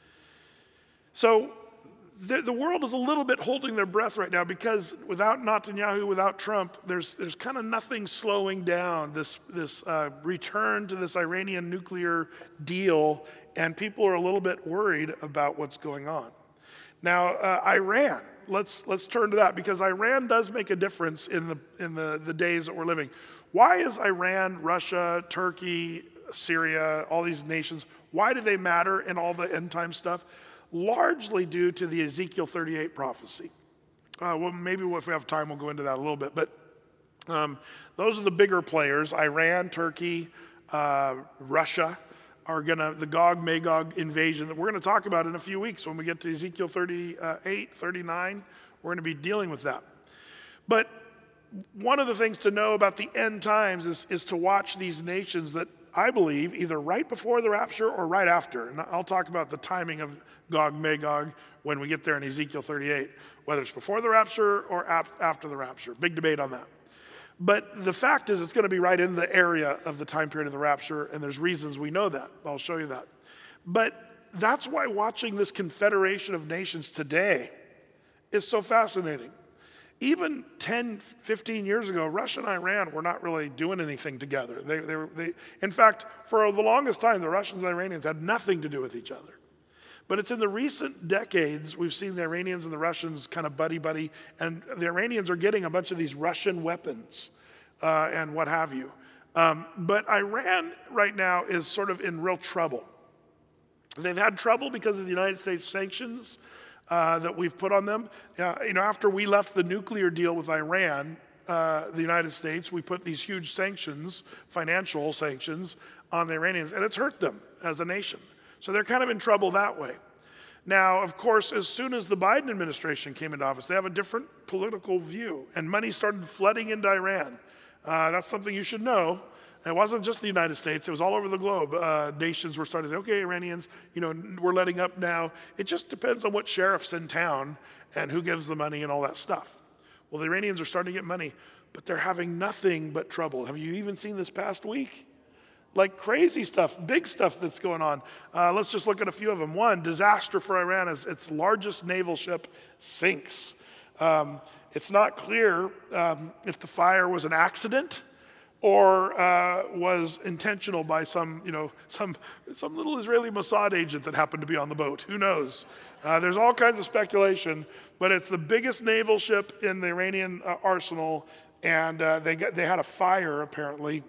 So the, the world is a little bit holding their breath right now because without Netanyahu, without Trump, there's there's kind of nothing slowing down this this uh, return to this Iranian nuclear deal, and people are a little bit worried about what's going on. Now, uh, Iran. Let's let's turn to that because Iran does make a difference in the in the, the days that we're living. Why is Iran, Russia, Turkey, Syria, all these nations, why do they matter in all the end time stuff? Largely due to the Ezekiel thirty-eight prophecy. Uh, well, maybe if we have time, we'll go into that a little bit. But um, those are the bigger players. Iran, Turkey, uh, Russia are going to, the Gog Magog invasion that we're going to talk about in a few weeks when we get to Ezekiel thirty-eight, thirty-nine. We're going to be dealing with that. But one of the things to know about the end times is, is to watch these nations that I believe either right before the rapture or right after. And I'll talk about the timing of Gog Magog when we get there in Ezekiel thirty-eight, whether it's before the rapture or after the rapture. Big debate on that. But the fact is it's going to be right in the area of the time period of the rapture, and there's reasons we know that. I'll show you that. But that's why watching this confederation of nations today is so fascinating. Even ten, fifteen years ago, Russia and Iran were not really doing anything together. They, they, were, they, in fact, for the longest time, the Russians and Iranians had nothing to do with each other. But it's in the recent decades, we've seen the Iranians and the Russians kind of buddy-buddy, and the Iranians are getting a bunch of these Russian weapons uh, and what have you. Um, but Iran right now is sort of in real trouble. They've had trouble because of the United States sanctions uh, that we've put on them. Uh, you know, after we left the nuclear deal with Iran, uh, the United States, we put these huge sanctions, financial sanctions, on the Iranians, and it's hurt them as a nation. So they're kind of in trouble that way. Now, of course, as soon as the Biden administration came into office, they have a different political view, and money started flooding into Iran. Uh, that's something you should know. It wasn't just the United States, it was all over the globe. Uh, nations were starting to say, okay, Iranians, you know, we're letting up now. It just depends on what sheriff's in town and who gives the money and all that stuff. Well, the Iranians are starting to get money, but they're having nothing but trouble. Have you even seen this past week? Like crazy stuff, big stuff that's going on. Uh, let's just look at a few of them. One, disaster for Iran as its largest naval ship sinks. Um, it's not clear um, if the fire was an accident or uh, was intentional by some, you know, some some little Israeli Mossad agent that happened to be on the boat. Who knows? Uh, there's all kinds of speculation, but it's the biggest naval ship in the Iranian uh, arsenal, and uh, they got, they had a fire apparently.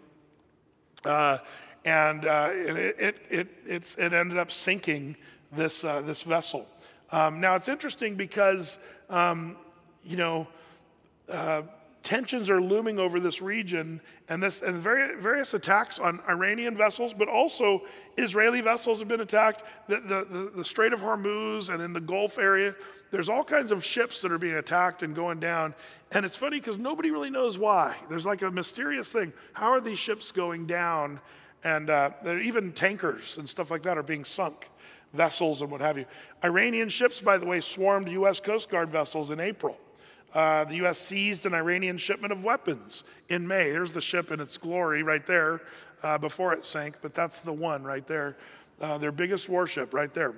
Uh, and uh, it, it, it, it's, it ended up sinking this, uh, this vessel. Um, now, it's interesting because, um, you know, uh, tensions are looming over this region, and, this, and very, various attacks on Iranian vessels, but also Israeli vessels have been attacked. The, the, the, the Strait of Hormuz and in the Gulf area, there's all kinds of ships that are being attacked and going down. And it's funny because nobody really knows why. There's like a mysterious thing. How are these ships going down? And uh, even tankers and stuff like that are being sunk, vessels and what have you. Iranian ships, by the way, swarmed U S Coast Guard vessels in April. Uh, the U S seized an Iranian shipment of weapons in May. There's the ship in its glory right there uh, before it sank, but that's the one right there. Uh, their biggest warship right there.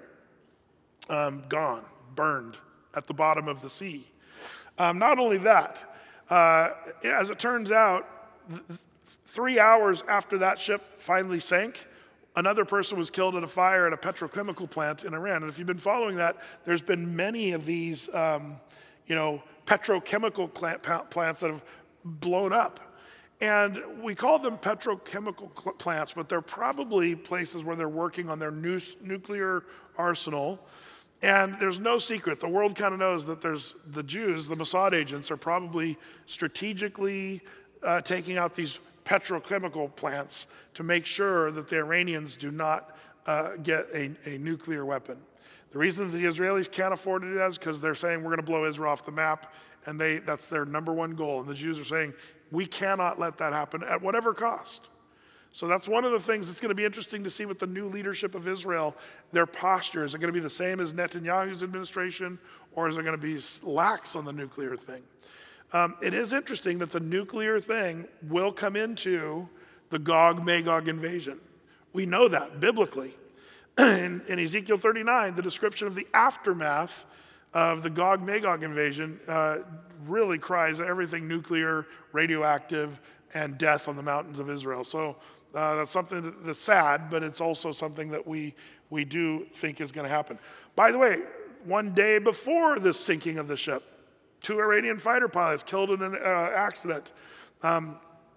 Um, gone, burned at the bottom of the sea. Um, not only that, uh, as it turns out, th- three hours after that ship finally sank, another person was killed in a fire at a petrochemical plant in Iran. And if you've been following that, there's been many of these, um, you know, petrochemical plant, plants that have blown up. And we call them petrochemical plants, but they're probably places where they're working on their nu- nuclear arsenal. And there's no secret. The world kind of knows that there's the Jews, the Mossad agents, are probably strategically uh, taking out these petrochemical plants to make sure that the Iranians do not uh, get a, a nuclear weapon. The reason the Israelis can't afford to do that is because they're saying we're going to blow Israel off the map, and they that's their number one goal. And the Jews are saying we cannot let that happen at whatever cost. So that's one of the things that's going to be interesting to see with the new leadership of Israel, their posture. Is it going to be the same as Netanyahu's administration, or is it going to be lax on the nuclear thing? Um, it is interesting that the nuclear thing will come into the Gog-Magog invasion. We know that biblically. in, in Ezekiel thirty-nine, the description of the aftermath of the Gog-Magog invasion uh, really cries everything nuclear, radioactive, and death on the mountains of Israel. So uh, that's something that's sad, but it's also something that we, we do think is going to happen. By the way, one day before this sinking of the ship, two Iranian fighter pilots killed in an uh, accident. Um,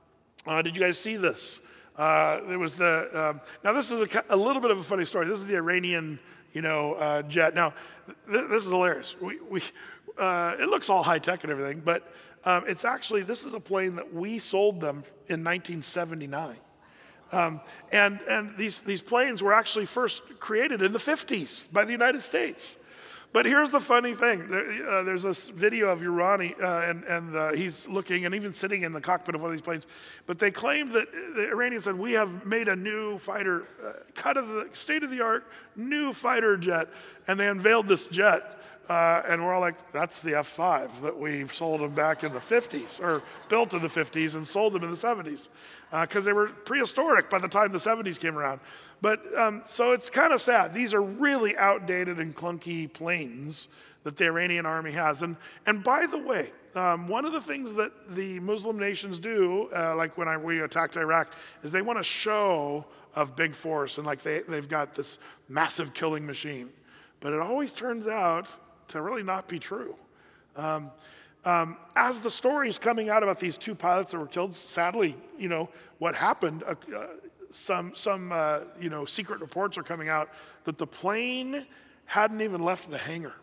uh, did you guys see this? Uh, there was the, um, now this is a, a little bit of a funny story. This is the Iranian, you know, uh, jet. Now, th- this is hilarious. We, we, uh, it looks all high tech and everything, but um, it's actually, this is a plane that we sold them in nineteen seventy-nine. Um, and and these, these planes were actually first created in the fifties by the United States. But here's the funny thing. There, uh, there's this video of Urani, uh, and, and uh, he's looking and even sitting in the cockpit of one of these planes. But they claimed that the Iranians said, we have made a new fighter, uh, cut of the state-of-the-art new fighter jet. And they unveiled this jet. Uh, and we're all like, that's the F five that we sold them back in the fifties, or built in the fifties and sold them in the seventies. Because uh, they were prehistoric by the time the seventies came around. But um, so it's kind of sad. These are really outdated and clunky planes that the Iranian army has. And, and by the way, um, one of the things that the Muslim nations do, uh, like when I, we attacked Iraq, is they want to show of big force, and like they, they've got this massive killing machine. But it always turns out to really not be true. Um, um, as the story's coming out about these two pilots that were killed, sadly, you know, what happened, uh, uh, some, some uh, you know, secret reports are coming out that the plane hadn't even left the hangar.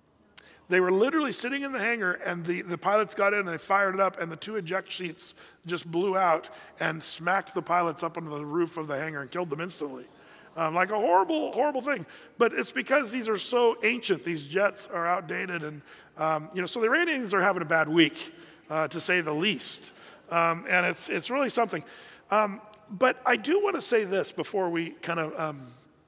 They were literally sitting in the hangar, and the, the pilots got in and they fired it up, and the two eject sheets just blew out and smacked the pilots up onto the roof of the hangar and killed them instantly. Um, like a horrible, horrible thing. But it's because these are so ancient. These jets are outdated. And, um, you know, so the Iranians are having a bad week, uh, to say the least. Um, and it's, it's really something. Um, but I do want to say this before we kind of um,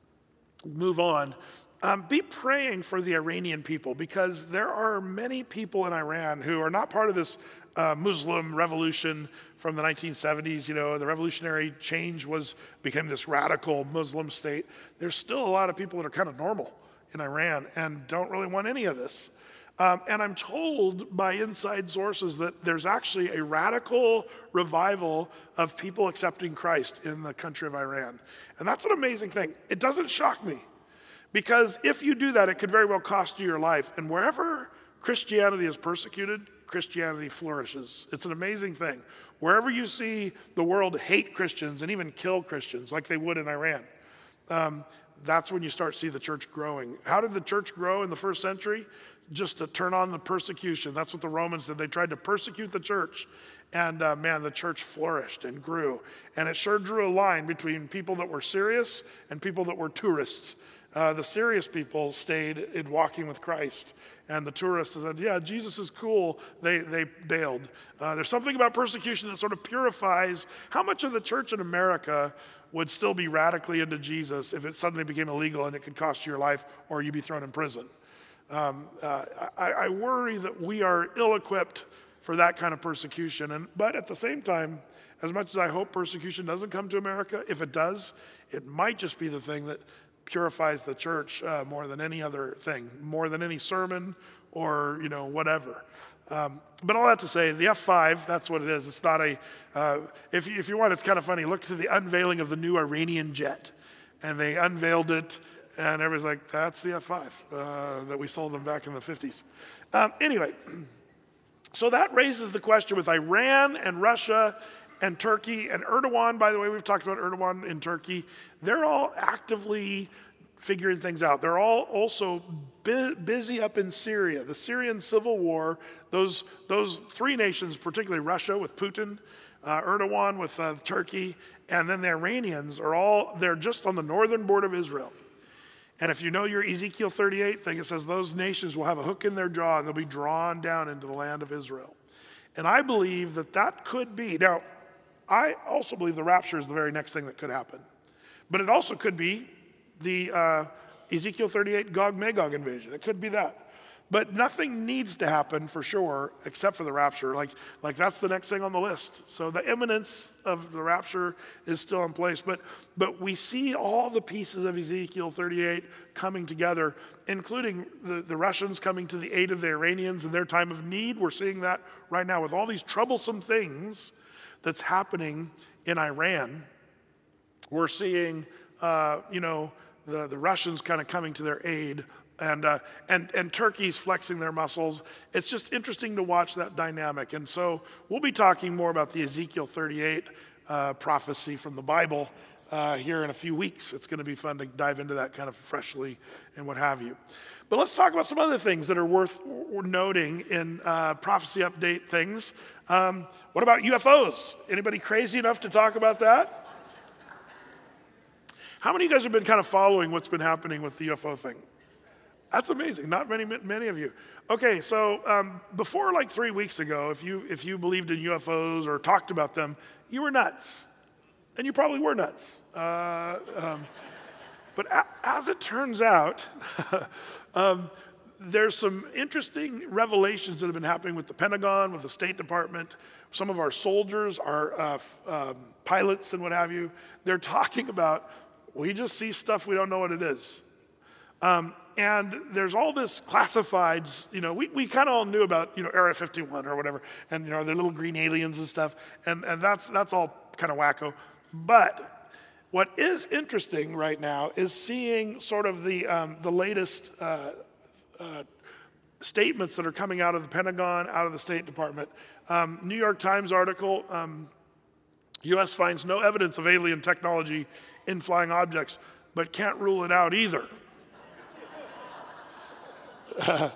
move on. Um, be praying for the Iranian people, because there are many people in Iran who are not part of this uh, Muslim revolution from the nineteen seventies. You know, the revolutionary change was became this radical Muslim state. There's still a lot of people that are kind of normal in Iran and don't really want any of this. Um, and I'm told by inside sources that there's actually a radical revival of people accepting Christ in the country of Iran. And that's an amazing thing. It doesn't shock me. Because if you do that, it could very well cost you your life. And wherever Christianity is persecuted, Christianity flourishes. It's an amazing thing. Wherever you see the world hate Christians and even kill Christians, like they would in Iran, um, that's when you start to see the church growing. How did the church grow in the first century? Just to turn on the persecution. That's what the Romans did. They tried to persecute the church. And uh, man, the church flourished and grew. And it sure drew a line between people that were serious and people that were tourists. Uh, the serious people stayed in walking with Christ, and the tourists said, yeah, Jesus is cool. They, they bailed. Uh, there's something about persecution that sort of purifies. How much of the church in America would still be radically into Jesus if it suddenly became illegal and it could cost you your life or you'd be thrown in prison? Um, uh, I, I worry that we are ill-equipped for that kind of persecution. And, but at the same time, as much as I hope persecution doesn't come to America, if it does, it might just be the thing that purifies the church uh, more than any other thing, more than any sermon or, you know, whatever. Um, but all that to say, the F five, that's what it is. It's not a, uh, if, you, if you want, it's kind of funny. Look to the unveiling of the new Iranian jet. And they unveiled it, and everybody's like, that's the F five uh, that we sold them back in the fifties. Um, anyway, so that raises the question with Iran and Russia and Turkey, and Erdogan, by the way, we've talked about Erdogan in Turkey. They're all actively figuring things out. They're all also bu- busy up in Syria. The Syrian civil war, those, those three nations, particularly Russia with Putin, uh, Erdogan with uh, Turkey, and then the Iranians are all, they're just on the northern border of Israel. And if you know your Ezekiel thirty-eight thing, it says those nations will have a hook in their jaw and they'll be drawn down into the land of Israel. And I believe that that could be, now, I also believe the rapture is the very next thing that could happen. But it also could be the uh, Ezekiel thirty-eight Gog-Magog invasion. It could be that. But nothing needs to happen for sure, except for the rapture. Like, like that's the next thing on the list. So the imminence of the rapture is still in place. But, but we see all the pieces of Ezekiel thirty-eight coming together, including the, the Russians coming to the aid of the Iranians in their time of need. We're seeing that right now with all these troublesome things that's happening in Iran. We're seeing, uh, you know, the, the Russians kind of coming to their aid. And, uh, and, and Turkey's flexing their muscles. It's just interesting to watch that dynamic. And so we'll be talking more about the Ezekiel thirty-eight uh, prophecy from the Bible uh, here in a few weeks. It's going to be fun to dive into that kind of freshly and what have you. But let's talk about some other things that are worth noting in uh, prophecy update things. Um, what about U F Os? Anybody crazy enough to talk about that? How many of you guys have been kind of following what's been happening with the U F O thing? That's amazing. Not many, many of you. Okay, so um, before like three weeks ago, if you if you believed in U F Os or talked about them, you were nuts, and you probably were nuts. Uh, um, but a- as it turns out, um, there's some interesting revelations that have been happening with the Pentagon, with the State Department. Some of our soldiers, our uh, f- um, pilots, and what have you. They're talking about we just see stuff we don't know what it is. Um, and there's all this classifieds, you know, we, we kind of all knew about, you know, Area fifty-one or whatever, and, you know, the little green aliens and stuff, and, and that's, that's all kind of wacko. But what is interesting right now is seeing sort of the, um, the latest uh, uh, statements that are coming out of the Pentagon, out of the State Department. Um, New York Times article, um, U S finds no evidence of alien technology in flying objects, but can't rule it out either. Uh,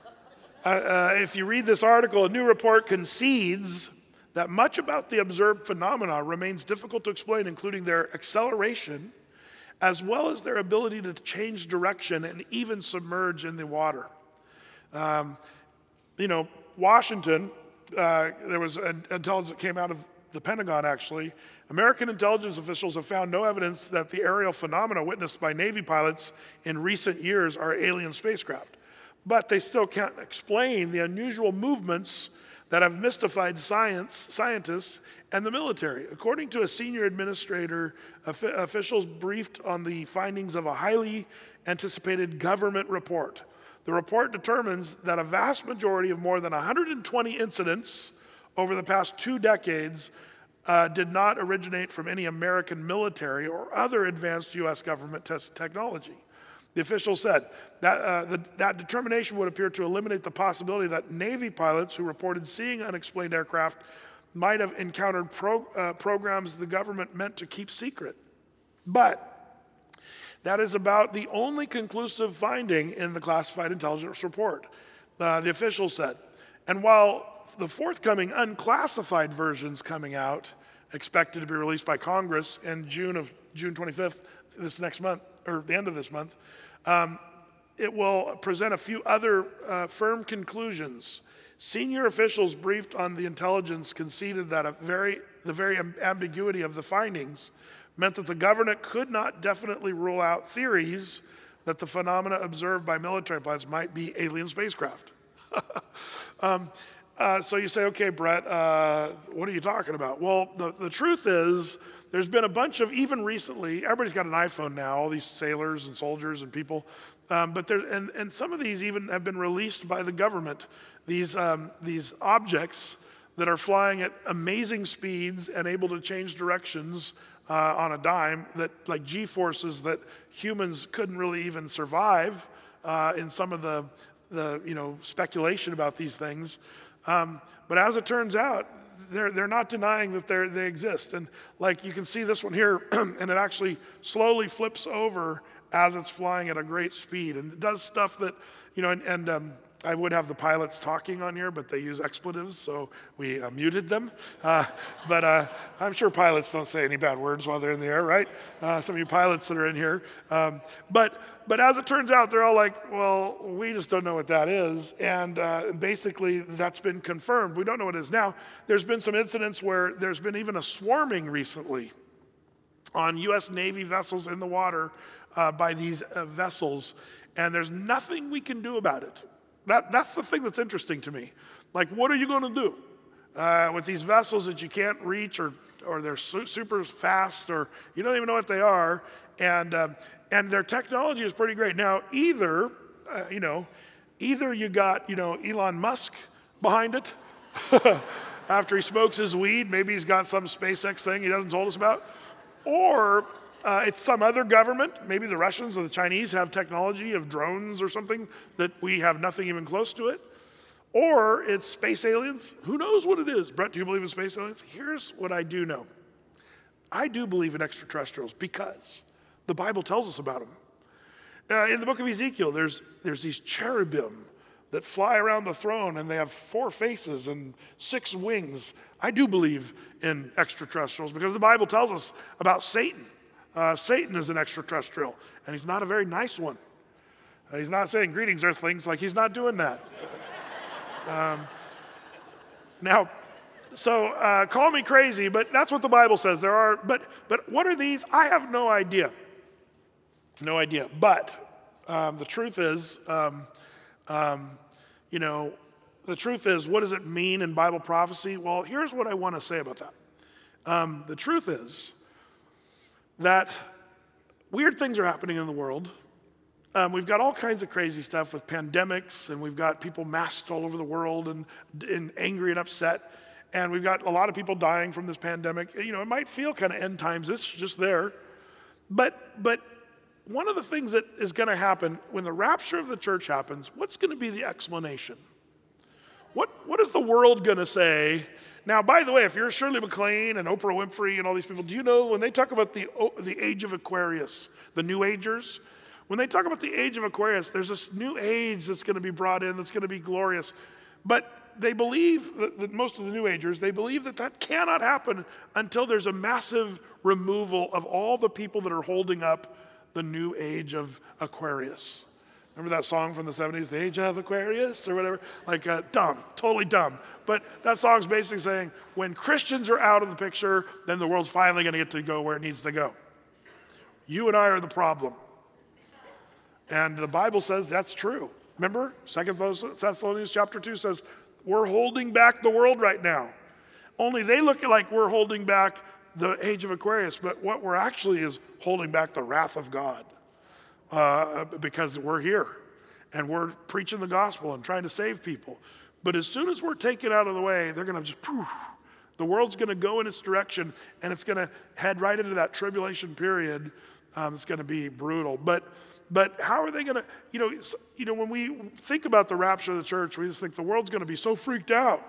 uh, if you read this article, a new report concedes that much about the observed phenomena remains difficult to explain, including their acceleration, as well as their ability to change direction and even submerge in the water. Um, you know, Washington, uh, there was an intelligence that came out of the Pentagon, actually. American intelligence officials have found no evidence that the aerial phenomena witnessed by Navy pilots in recent years are alien spacecraft. But they still can't explain the unusual movements that have mystified science, scientists and the military. According to a senior administrator, officials briefed on the findings of a highly anticipated government report. The report determines that a vast majority of more than one hundred twenty incidents over the past two decades uh, did not originate from any American military or other advanced U S government te- technology. The official said that uh, the, that determination would appear to eliminate the possibility that Navy pilots who reported seeing unexplained aircraft might have encountered pro, uh, programs the government meant to keep secret. But that is about the only conclusive finding in the classified intelligence report, uh, the official said. And while the forthcoming unclassified versions coming out, expected to be released by Congress in June of June twenty-fifth, this next month, or the end of this month, um, it will present a few other uh, firm conclusions. Senior officials briefed on the intelligence conceded that a very, the very ambiguity of the findings meant that the government could not definitely rule out theories that the phenomena observed by military pilots might be alien spacecraft. um, uh, so you say, okay, Brett, uh, what are you talking about? Well, the, the truth is, there's been a bunch of, even recently, everybody's got an iPhone now, all these sailors and soldiers and people, um, but there, and, and some of these even have been released by the government, these, um, these objects that are flying at amazing speeds and able to change directions uh, on a dime, that like G-forces that humans couldn't really even survive uh, in some of the, the you know, speculation about these things. Um, but as it turns out, They're, they're not denying that they're, they exist. And like you can see this one here, and it actually slowly flips over as it's flying at a great speed. And it does stuff that, you know, and, and um, I would have the pilots talking on here, but they use expletives, so we uh, muted them. Uh, but uh, I'm sure pilots don't say any bad words while they're in the air, right? Uh, some of you pilots that are in here. Um, but but as it turns out, they're all like, well, we just don't know what that is. And uh, basically, that's been confirmed. We don't know what it is. Now, there's been some incidents where there's been even a swarming recently on U S Navy vessels in the water uh, by these uh, vessels, and there's nothing we can do about it. That, that's the thing that's interesting to me. Like, what are you going to do uh, with these vessels that you can't reach, or or they're su- super fast, or you don't even know what they are, and um, and their technology is pretty great. Now, either uh, you know, either you got you know Elon Musk behind it. After he smokes his weed, maybe he's got some SpaceX thing he doesn't told us about, or uh, it's some other government. Maybe the Russians or the Chinese have technology of drones or something that we have nothing even close to it. Or it's space aliens. Who knows what it is? Brett, do you believe in space aliens? Here's what I do know. I do believe in extraterrestrials because the Bible tells us about them. Uh, in the book of Ezekiel, there's, there's these cherubim that fly around the throne, and they have four faces and six wings. I do believe in extraterrestrials because the Bible tells us about Satan. Uh, Satan is an extraterrestrial, and he's not a very nice one. Uh, he's not saying greetings, earthlings, like he's not doing that. um, now, so uh, call me crazy, but that's what the Bible says. There are, but but what are these? I have no idea. No idea. But um, the truth is, um, um, you know, the truth is, what does it mean in Bible prophecy? Well, here's what I want to say about that. Um, the truth is that weird things are happening in the world. Um, we've got all kinds of crazy stuff with pandemics, and we've got people masked all over the world and, and angry and upset. And we've got a lot of people dying from this pandemic. You know, it might feel kind of end times. It's just there. But, but one of the things that is going to happen when the rapture of the church happens, what's going to be the explanation? What, what is the world going to say? Now, by the way, if you're Shirley MacLaine and Oprah Winfrey and all these people, do you know when they talk about the, the age of Aquarius, the New Agers, when they talk about the age of Aquarius, there's this new age that's going to be brought in that's going to be glorious. But they believe, that, that most of the New Agers, they believe that that cannot happen until there's a massive removal of all the people that are holding up the new age of Aquarius. Remember that song from the seventies, The Age of Aquarius, or whatever? Like, uh, dumb, totally dumb. But that song's basically saying, when Christians are out of the picture, then the world's finally going to get to go where it needs to go. You and I are the problem. And the Bible says that's true. Remember, Second Thessalonians chapter two says, we're holding back the world right now. Only they look like we're holding back the age of Aquarius, but what we're actually is holding back the wrath of God uh, because we're here and we're preaching the gospel and trying to save people. But as soon as we're taken out of the way, they're going to just, poof, the world's going to go in its direction, and it's going to head right into that tribulation period. Um, it's going to be brutal. But but how are they going to, you know, you know, when we think about the rapture of the church, we just think the world's going to be so freaked out.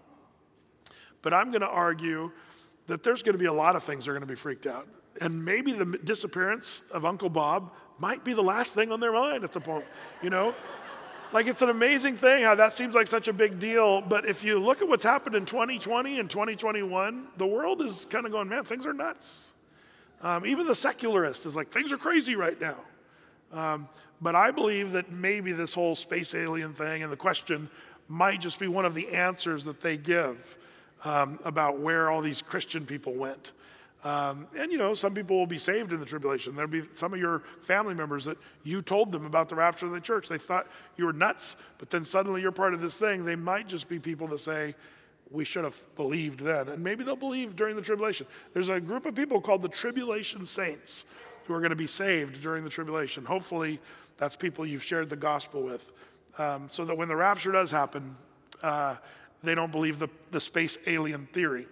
But I'm going to argue that there's going to be a lot of things that are going to be freaked out. And maybe the disappearance of Uncle Bob might be the last thing on their mind at the point, you know? Like, it's an amazing thing how that seems like such a big deal. But if you look at what's happened in twenty twenty and twenty twenty-one, the world is kind of going, man, things are nuts. Um, even the secularist is like, things are crazy right now. Um, but I believe that maybe this whole space alien thing and the question might just be one of the answers that they give um, about where all these Christian people went. Um, and, you know, some people will be saved in the tribulation. There'll be some of your family members that you told them about the rapture of the church. They thought you were nuts, but then suddenly you're part of this thing. They might just be people that say, we should have believed then. And maybe they'll believe during the tribulation. There's a group of people called the tribulation saints who are going to be saved during the tribulation. Hopefully, that's people you've shared the gospel with. Um, so that when the rapture does happen, uh, they don't believe the, the space alien theory.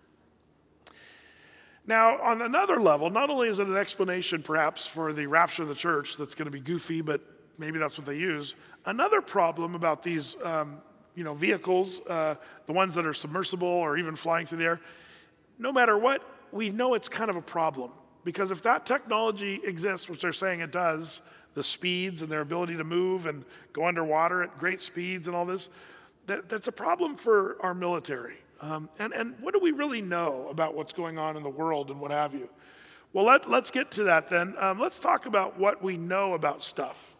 Now, on another level, not only is it an explanation perhaps for the rapture of the church that's going to be goofy, but maybe that's what they use. Another problem about these um, you know, vehicles, uh, the ones that are submersible or even flying through the air, no matter what, we know it's kind of a problem. Because if that technology exists, which they're saying it does, the speeds and their ability to move and go underwater at great speeds and all this, that, that's a problem for our military. Um, and, and what do we really know about what's going on in the world and what have you? Well, let, let's get to that then. Um, let's talk about what we know about stuff.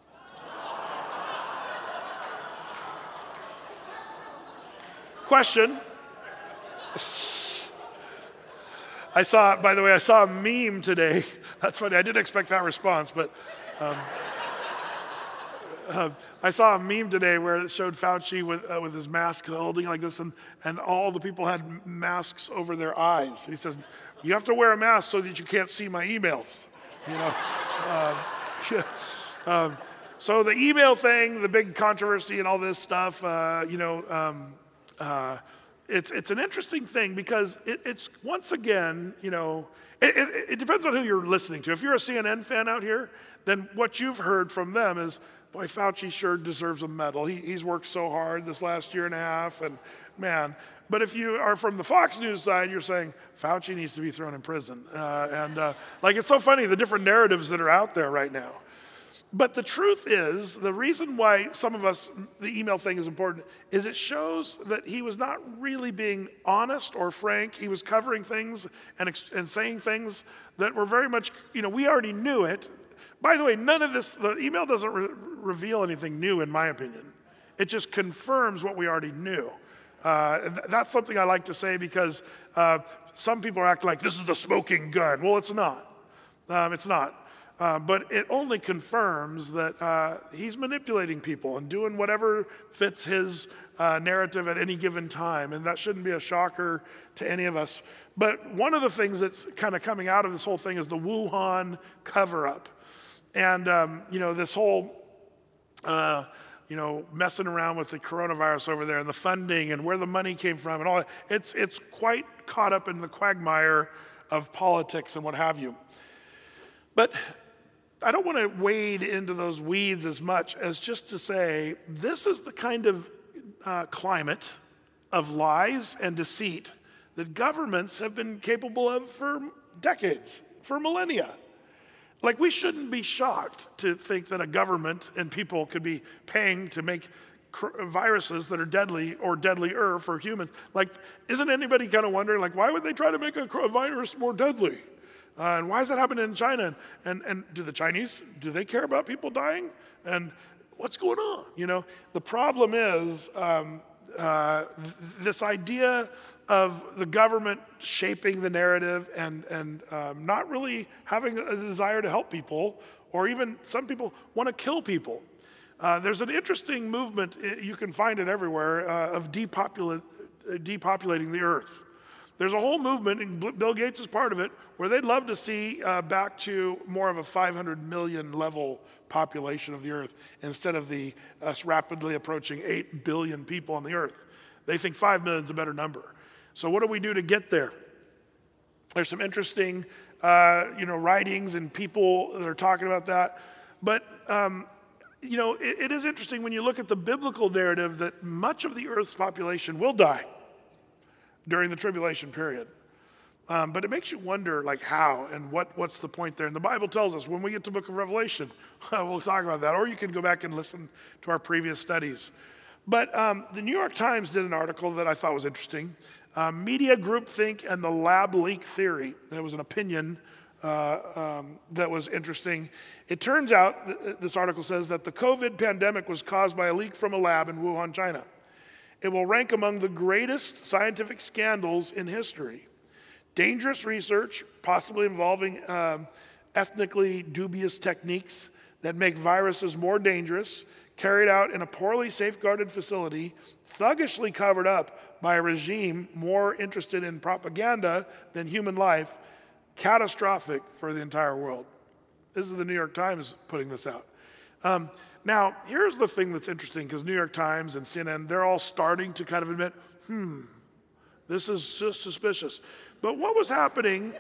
Question. I saw, by the way, I saw a meme today. That's funny. I didn't expect that response, but um, Uh, I saw a meme today where it showed Fauci with, uh, with his mask holding like this, and, and all the people had masks over their eyes. He says, you have to wear a mask so that you can't see my emails. You know, uh, um, so the email thing, the big controversy and all this stuff, uh, you know, um, uh, it's it's an interesting thing because it, it's once again, you know, it, it, it depends on who you're listening to. If you're a C N N fan out here, then what you've heard from them is, boy, Fauci sure deserves a medal. He, he's worked so hard this last year and a half, and man. But if you are from the Fox News side, you're saying Fauci needs to be thrown in prison. Uh, and uh, like, it's so funny, the different narratives that are out there right now. But the truth is, the reason why some of us, the email thing is important, is it shows that he was not really being honest or frank. He was covering things and, and saying things that were very much, you know, we already knew it. By the way, none of this, the email doesn't re- reveal anything new, in my opinion. It just confirms what we already knew. Uh, th- that's something I like to say because uh, some people are acting like this is the smoking gun. Well, it's not. Um, it's not. Uh, but it only confirms that uh, he's manipulating people and doing whatever fits his uh, narrative at any given time. And that shouldn't be a shocker to any of us. But one of the things that's kind of coming out of this whole thing is the Wuhan cover-up. And, um, you know, this whole... Uh, you know, messing around with the coronavirus over there and the funding and where the money came from and all that. It's, it's quite caught up in the quagmire of politics and what have you. But I don't want to wade into those weeds as much as just to say this is the kind of uh, climate of lies and deceit that governments have been capable of for decades, for millennia. Like, we shouldn't be shocked to think that a government and people could be paying to make cr- viruses that are deadly or deadlier for humans. Like, isn't anybody kind of wondering, like, why would they try to make a, a virus more deadly? Uh, and why is that happening in China? And, and do the Chinese, do they care about people dying? And what's going on? You know, the problem is um, uh, th- this idea of the government shaping the narrative and, and um, not really having a desire to help people, or even some people want to kill people. Uh, there's an interesting movement, you can find it everywhere, uh, of depopula- depopulating the earth. There's a whole movement, and Bill Gates is part of it, where they'd love to see uh, back to more of a five hundred million level population of the earth instead of the us rapidly approaching eight billion people on the earth. They think five million is a better number. So what do we do to get there? There's some interesting, uh, you know, writings and people that are talking about that. But, um, you know, it, it is interesting when you look at the biblical narrative that much of the earth's population will die during the tribulation period. Um, but it makes you wonder, like, how and what, what's the point there? And the Bible tells us when we get to the book of Revelation, we'll talk about that. Or you can go back and listen to our previous studies. But um, the New York Times did an article that I thought was interesting. Um, media groupthink and the lab leak theory. There was an opinion uh, um, that was interesting. It turns out, th- this article says that the COVID pandemic was caused by a leak from a lab in Wuhan, China. It will rank among the greatest scientific scandals in history. Dangerous research, possibly involving um, ethnically dubious techniques that make viruses more dangerous, carried out in a poorly safeguarded facility, thuggishly covered up by a regime more interested in propaganda than human life, catastrophic for the entire world. This is the New York Times putting this out. Um, now, here's the thing that's interesting, because New York Times and C N N, they're all starting to kind of admit, hmm, this is just suspicious. But what was happening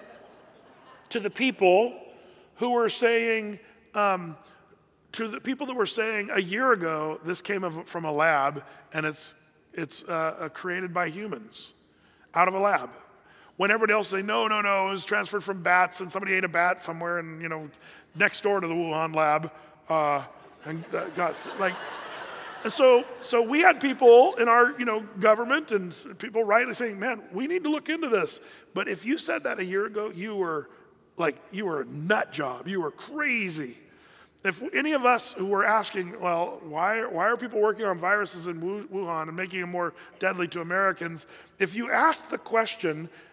to the people who were saying, um, to the people that were saying a year ago, this came from a lab and it's it's uh, created by humans out of a lab. When everybody else say, no, no, no, it was transferred from bats and somebody ate a bat somewhere and, you know, next door to the Wuhan lab. Uh, and uh, got, like, and so, so we had people in our, you know, government and people rightly saying, man, we need to look into this. But if you said that a year ago, you were like, you were a nut job. You were crazy. If any of us who were asking, well, why, why are people working on viruses in Wuhan and making them more deadly to Americans? If you asked the question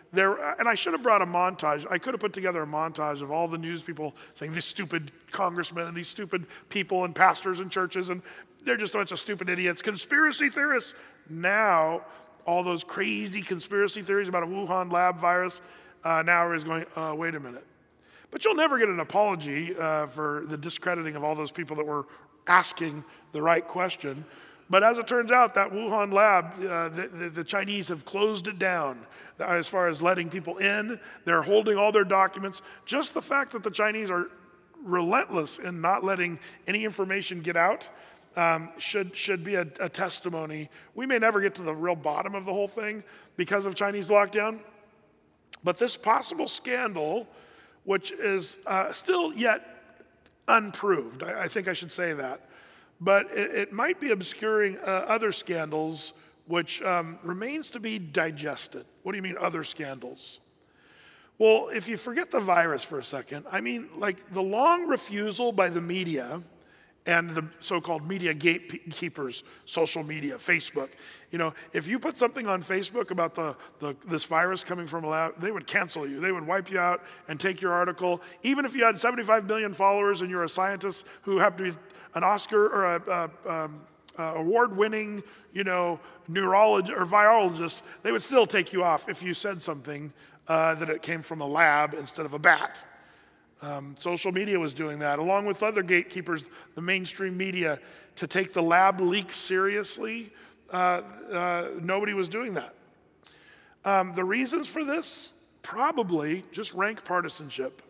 there, and I should have brought a montage. I could have put together a montage of all the news people saying these stupid congressmen and these stupid people and pastors and churches, and they're just a bunch of stupid idiots, conspiracy theorists. Now, all those crazy conspiracy theories about a Wuhan lab virus, uh, now is going, uh, wait a minute. But you'll never get an apology uh, for the discrediting of all those people that were asking the right question. But as it turns out, that Wuhan lab, uh, the, the, the Chinese have closed it down as far as letting people in. They're holding all their documents. Just the fact that the Chinese are relentless in not letting any information get out um, should, should be a, a testimony. We may never get to the real bottom of the whole thing because of Chinese lockdown, but this possible scandal, which is uh, still yet unproved, I, I think I should say that, but it, it might be obscuring uh, other scandals which um, remains to be digested. What do you mean other scandals? Well, if you forget the virus for a second, I mean like the long refusal by the media and the so-called media gatekeepers, social media, Facebook. You know, if you put something on Facebook about the, the this virus coming from a lab, they would cancel you. They would wipe you out and take your article. Even if you had seventy-five million followers and you're a scientist who happen to be an Oscar or a, a um, uh, award-winning, you know, neurologist or virologist, they would still take you off if you said something uh, that it came from a lab instead of a bat. Um, social media was doing that, along with other gatekeepers, the mainstream media, to take the lab leaks seriously. Uh, uh, nobody was doing that. Um, the reasons for this, probably just rank partisanship.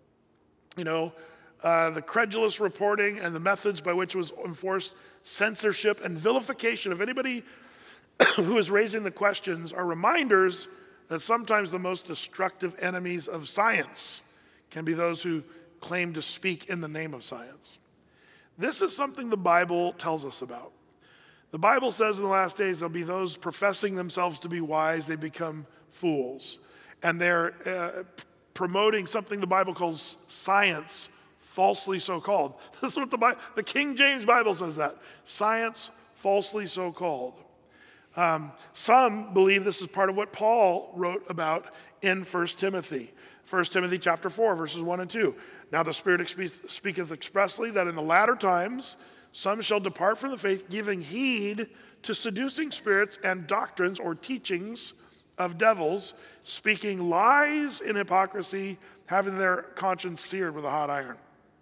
You know, uh, the credulous reporting and the methods by which it was enforced censorship and vilification of anybody who is raising the questions are reminders that sometimes the most destructive enemies of science can be those who claim to speak in the name of science. This is something the Bible tells us about. The Bible says in the last days there'll be those professing themselves to be wise, they become fools. And they're uh, promoting something the Bible calls science, falsely so called. This is what the Bible, the King James Bible says that. Science, falsely so called. Um, some believe this is part of what Paul wrote about in First Timothy. First Timothy chapter four, verses one and two. Now the Spirit speaketh expressly that in the latter times some shall depart from the faith, giving heed to seducing spirits and doctrines or teachings of devils, speaking lies in hypocrisy, having their conscience seared with a hot iron.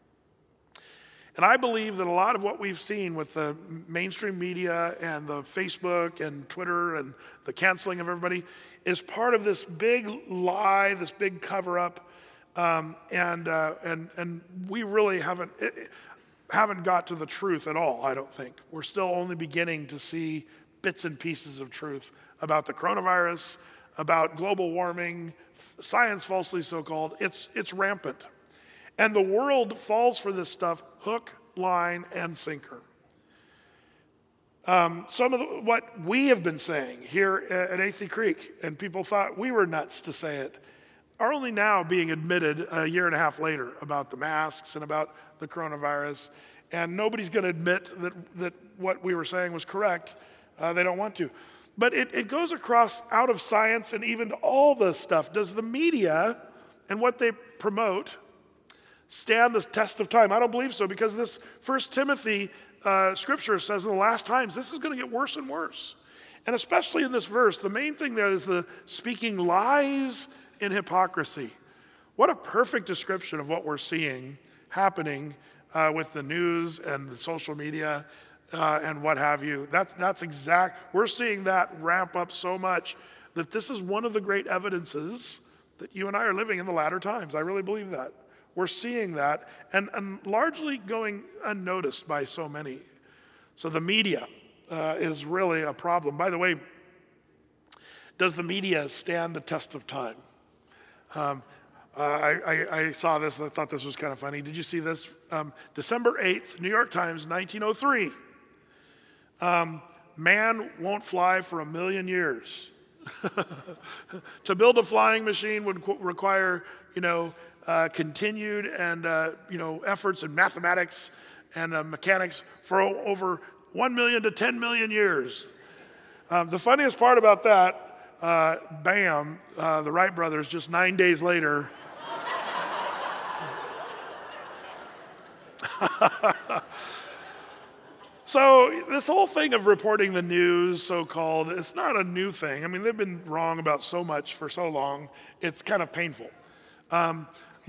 And I believe that a lot of what we've seen with the mainstream media and the Facebook and Twitter and the canceling of everybody is part of this big lie, this big cover-up, um, and uh, and and we really haven't it, haven't got to the truth at all. I don't think we're still only beginning to see bits and pieces of truth about the coronavirus, about global warming, science falsely so-called. It's it's rampant, and the world falls for this stuff hook, line, and sinker. Um, some of the, what we have been saying here at Athey Creek, and people thought we were nuts to say it, are only now being admitted a year and a half later about the masks and about the coronavirus. And nobody's going to admit that, that what we were saying was correct. Uh, they don't want to. But it, it goes across out of science and even to all this stuff. Does the media and what they promote stand the test of time? I don't believe so, because this First Timothy uh, scripture says in the last times, this is going to get worse and worse. And especially in this verse, the main thing there is the speaking lies in hypocrisy. What a perfect description of what we're seeing happening uh, with the news and the social media uh, and what have you. That, that's exact, we're seeing that ramp up so much that this is one of the great evidences that you and I are living in the latter times. I really believe that. We're seeing that, and, and largely going unnoticed by so many. So the media uh, is really a problem. By the way, does the media stand the test of time? Um, uh, I, I, I saw this and I thought this was kind of funny. Did you see this? Um, December eighth, New York Times, nineteen oh three. Um, man won't fly for a million years. To build a flying machine would qu- require, you know, Uh, continued and uh, you know efforts in mathematics and uh, mechanics for o- over one million to ten million years. Um, the funniest part about that uh, bam, uh, the Wright brothers, just nine days later. So this whole thing of reporting the news, so-called, it's not a new thing. I mean, they've been wrong about so much for so long. It's kind of painful. Um,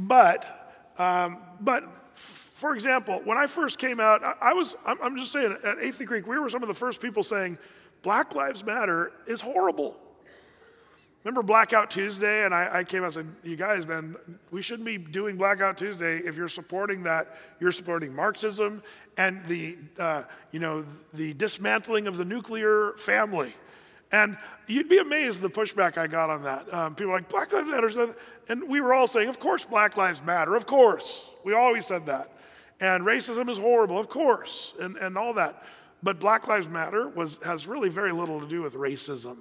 but, um, but for example, when I first came out, I, I was, I'm, I'm just saying, at Athey Creek, we were some of the first people saying, Black Lives Matter is horrible. Remember Blackout Tuesday? And I, I came out and said, you guys, man, we shouldn't be doing Blackout Tuesday. If you're supporting that, you're supporting Marxism and the, uh, you know, the dismantling of the nuclear family. And you'd be amazed the pushback I got on that. Um, people were like, Black Lives Matter. And we were all saying, of course Black Lives Matter, of course. We always said that. And racism is horrible, of course, and, and all that. But Black Lives Matter was, has really very little to do with racism.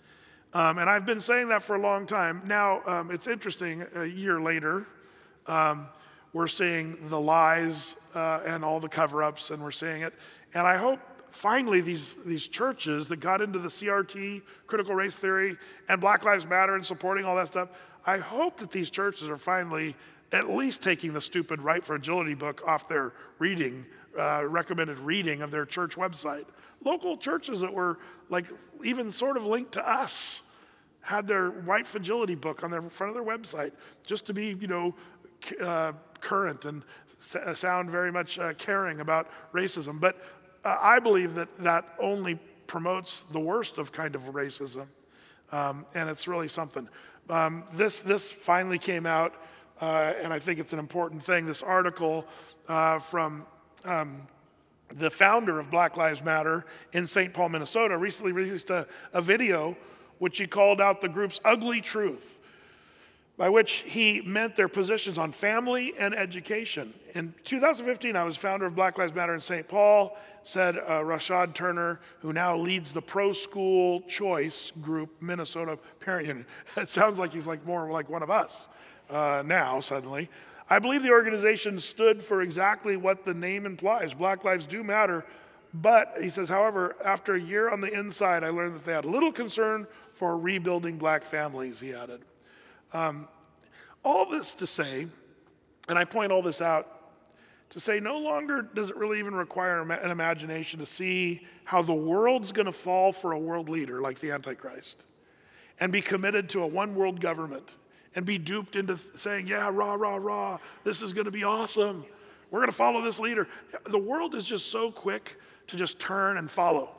Um, and I've been saying that for a long time. Now, um, it's interesting, a year later, um, we're seeing the lies uh, and all the cover-ups, and we're seeing it. And I hope finally these, these churches that got into the C R T, critical race theory, and Black Lives Matter and supporting all that stuff, I hope that these churches are finally at least taking the stupid Right Fragility book off their reading, uh, recommended reading of their church website. Local churches that were like even sort of linked to us had their White Fragility book on their front of their website just to be, you know, uh, current and sound very much uh, caring about racism. But uh, I believe that that only promotes the worst of kind of racism, um, and it's really something. Um, this this finally came out, uh, and I think it's an important thing. This article uh, from um, the founder of Black Lives Matter in Saint Paul, Minnesota, recently released a, a video which he called out the group's ugly truth, by which he meant their positions on family and education. In two thousand fifteen, I was founder of Black Lives Matter in Saint Paul, said uh, Rashad Turner, who now leads the Pro School Choice group, Minnesota Parent Union. It sounds like he's like more like one of us uh, now, suddenly. I believe the organization stood for exactly what the name implies. Black lives do matter. But, he says, however, after a year on the inside, I learned that they had little concern for rebuilding black families, he added. Um, all this to say, and I point all this out, to say no longer does it really even require an imagination to see how the world's going to fall for a world leader like the Antichrist and be committed to a one world government and be duped into saying, yeah, rah, rah, rah, this is going to be awesome. We're going to follow this leader. The world is just so quick to just turn and follow,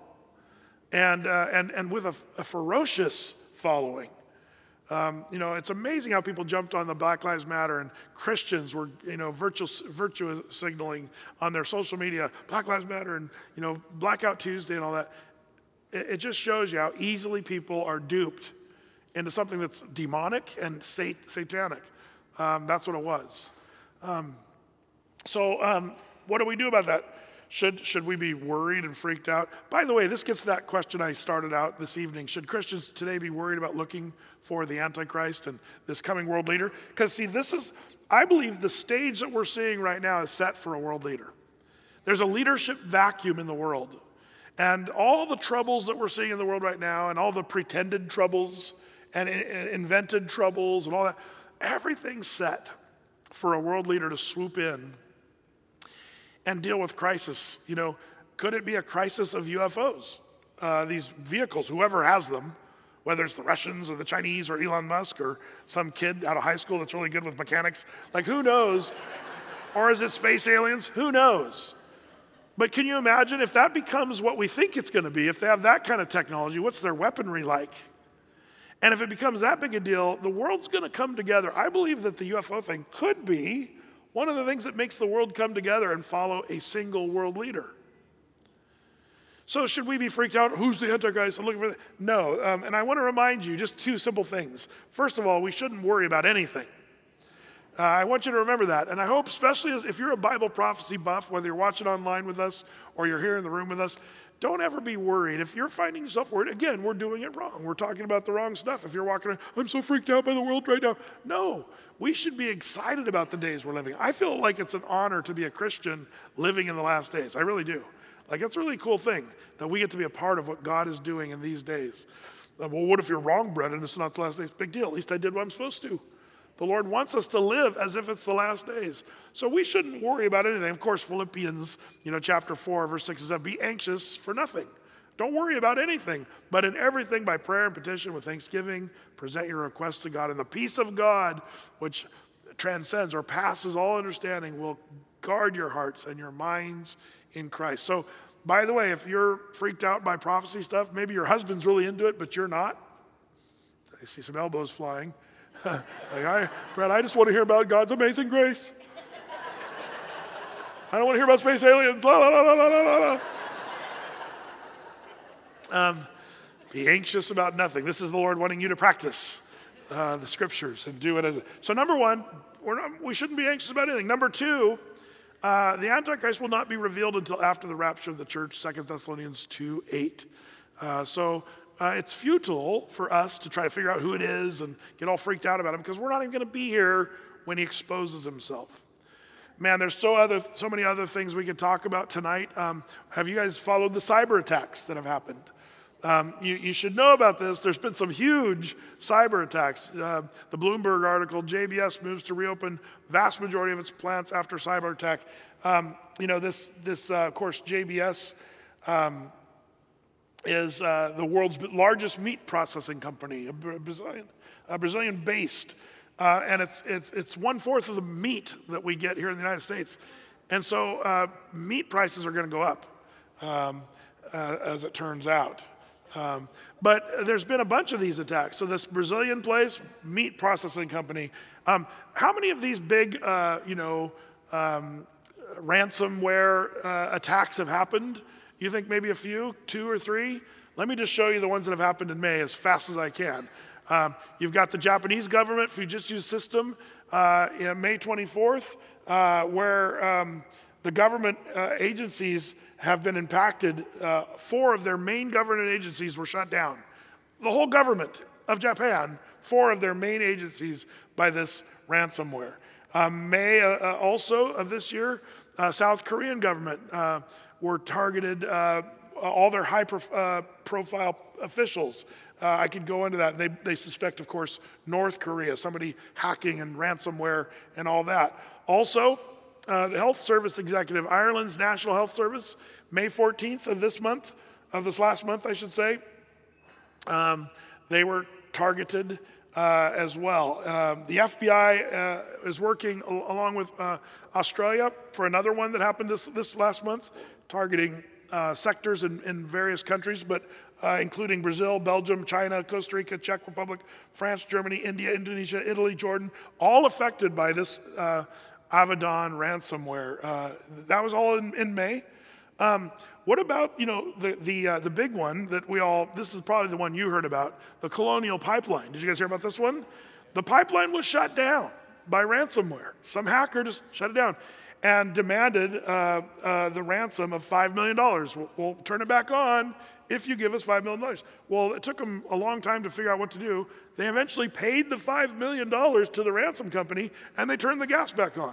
and uh, and and with a, a ferocious following. Um, you know, it's amazing how people jumped on the Black Lives Matter, and Christians were, you know, virtue, virtue signaling on their social media, Black Lives Matter, and, you know, Blackout Tuesday and all that. It, it just shows you how easily people are duped into something that's demonic and sat- satanic. Um, that's what it was. Um, so um, what do we do about that? Should, should we be worried and freaked out? By the way, this gets to that question I started out this evening. Should Christians today be worried about looking for the Antichrist and this coming world leader? Because see, this is, I believe the stage that we're seeing right now is set for a world leader. There's a leadership vacuum in the world. And all the troubles that we're seeing in the world right now, and all the pretended troubles and invented troubles and all that, everything's set for a world leader to swoop in and deal with crisis. You know, could it be a crisis of U F Os? Uh, these vehicles, whoever has them, whether it's the Russians or the Chinese or Elon Musk or some kid out of high school that's really good with mechanics, like who knows? Or is it space aliens? Who knows? But can you imagine if that becomes what we think it's going to be, if they have that kind of technology, what's their weaponry like? And if it becomes that big a deal, the world's going to come together. I believe that the U F O thing could be one of the things that makes the world come together and follow a single world leader. So should we be freaked out? Who's the Antichrist? I'm looking for the... No, um, and I want to remind you just two simple things. First of all, we shouldn't worry about anything. Uh, I want you to remember that. And I hope, especially as, if you're a Bible prophecy buff, whether you're watching online with us or you're here in the room with us, don't ever be worried. If you're finding yourself worried, again, we're doing it wrong. We're talking about the wrong stuff. If you're walking around, I'm so freaked out by the world right now. No, we should be excited about the days we're living. I feel like it's an honor to be a Christian living in the last days. I really do. Like, it's a really cool thing that we get to be a part of what God is doing in these days. Uh, well, what if you're wrong, Brett, and it's not the last days? Big deal. At least I did what I'm supposed to. The Lord wants us to live as if it's the last days. So we shouldn't worry about anything. Of course, Philippians, you know, chapter four, verse six is that be anxious for nothing. Don't worry about anything, but in everything by prayer and petition with thanksgiving, present your requests to God. And the peace of God, which transcends or passes all understanding, will guard your hearts and your minds in Christ. So, by the way, if you're freaked out by prophecy stuff, maybe your husband's really into it, but you're not. I see some elbows flying. like, I, Brad, I just want to hear about God's amazing grace. I don't want to hear about space aliens. La, la, la, la, la, la, la. Um, be anxious about nothing. This is the Lord wanting you to practice uh, the scriptures and do it as. A, so number one, we're not, we shouldn't be anxious about anything. Number two, uh, the Antichrist will not be revealed until after the rapture of the church. Second Thessalonians two eight. Uh, so uh, it's futile for us to try to figure out who it is and get all freaked out about him because we're not even going to be here when he exposes himself. Man, there's so other so many other things we could talk about tonight. Um, have you guys followed the cyber attacks that have happened? Um, you, you should know about this. There's been some huge cyber attacks. Uh, the Bloomberg article, J B S moves to reopen vast majority of its plants after cyber attack. Um, you know, this, this uh, of course, J B S um, is uh, the world's largest meat processing company, a Brazilian, a Brazilian-based. Uh, and it's, it's, it's one-fourth of the meat that we get here in the United States. And so uh, meat prices are going to go up, um, uh, as it turns out. Um, but there's been a bunch of these attacks. So this Brazilian place, meat processing company, um, how many of these big, uh, you know, um, ransomware uh, attacks have happened? You think maybe a few, two or three? Let me just show you the ones that have happened in May as fast as I can. Um, you've got the Japanese government Fujitsu system uh, in May twenty-fourth, uh, where um, the government uh, agencies have been impacted. Uh, four of their main government agencies were shut down. The whole government of Japan, four of their main agencies by this ransomware. Um, May uh, uh, also of this year, uh, South Korean government uh, were targeted, uh, all their high prof- uh, profile officials. Uh, I could go into that. They, they suspect, of course, North Korea, somebody hacking and ransomware and all that. Also, Uh, the Health Service executive, Ireland's National Health Service, May fourteenth of this month, of this last month, I should say, um, they were targeted uh, as well. Um, the F B I uh, is working al- along with uh, Australia for another one that happened this, this last month, targeting uh, sectors in, in various countries, but uh, including Brazil, Belgium, China, Costa Rica, Czech Republic, France, Germany, India, Indonesia, Italy, Jordan, all affected by this uh, Avedon ransomware. Uh, that was all in, in May. Um, what about, you know, the the uh, the big one that we all, this is probably the one you heard about, the Colonial Pipeline. Did you guys hear about this one? The pipeline was shut down by ransomware. Some hacker just shut it down and demanded uh, uh, the ransom of five million dollars. We'll, we'll turn it back on if you give us five million dollars. Well, it took them a long time to figure out what to do. They eventually paid the five million dollars to the ransom company, and they turned the gas back on.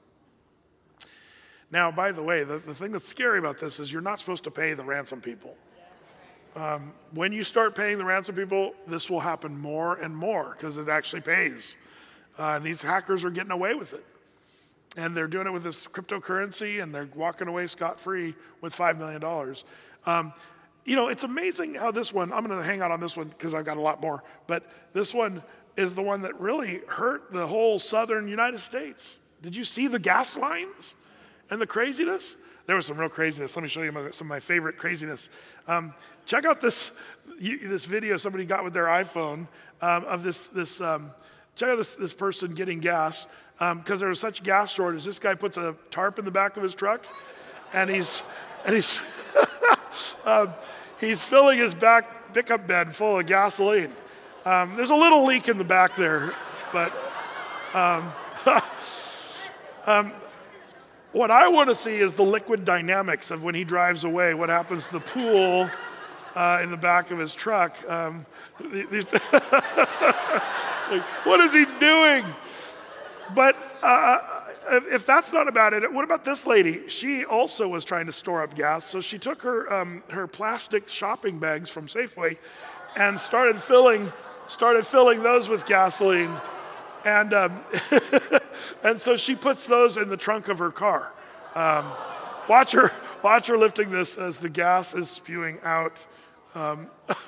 Now, by the way, the, the thing that's scary about this is you're not supposed to pay the ransom people. Um, when you start paying the ransom people, this will happen more and more because it actually pays. Uh, and these hackers are getting away with it. And they're doing it with this cryptocurrency, and they're walking away scot-free with five million dollars. Um, You know, it's amazing how this one, I'm going to hang out on this one because I've got a lot more, but this one is the one that really hurt the whole southern United States. Did you see the gas lines and the craziness? There was some real craziness. Let me show you my, some of my favorite craziness. Um, check out this you, this video somebody got with their iPhone um, of this, this um, check out this, this person getting gas because um, there was such gas shortage. This guy puts a tarp in the back of his truck and he's, and he's, um, he's filling his back pickup bed full of gasoline. Um, there's a little leak in the back there, but um, um, what I want to see is the liquid dynamics of when he drives away, what happens to the pool uh, in the back of his truck. Um, these like, what is he doing? But uh, if that's not about it, what about this lady? She also was trying to store up gas, so she took her um, her plastic shopping bags from Safeway, and started filling, started filling those with gasoline. And, um, and so she puts those in the trunk of her car. Um, watch her, watch her lifting this as the gas is spewing out. Um,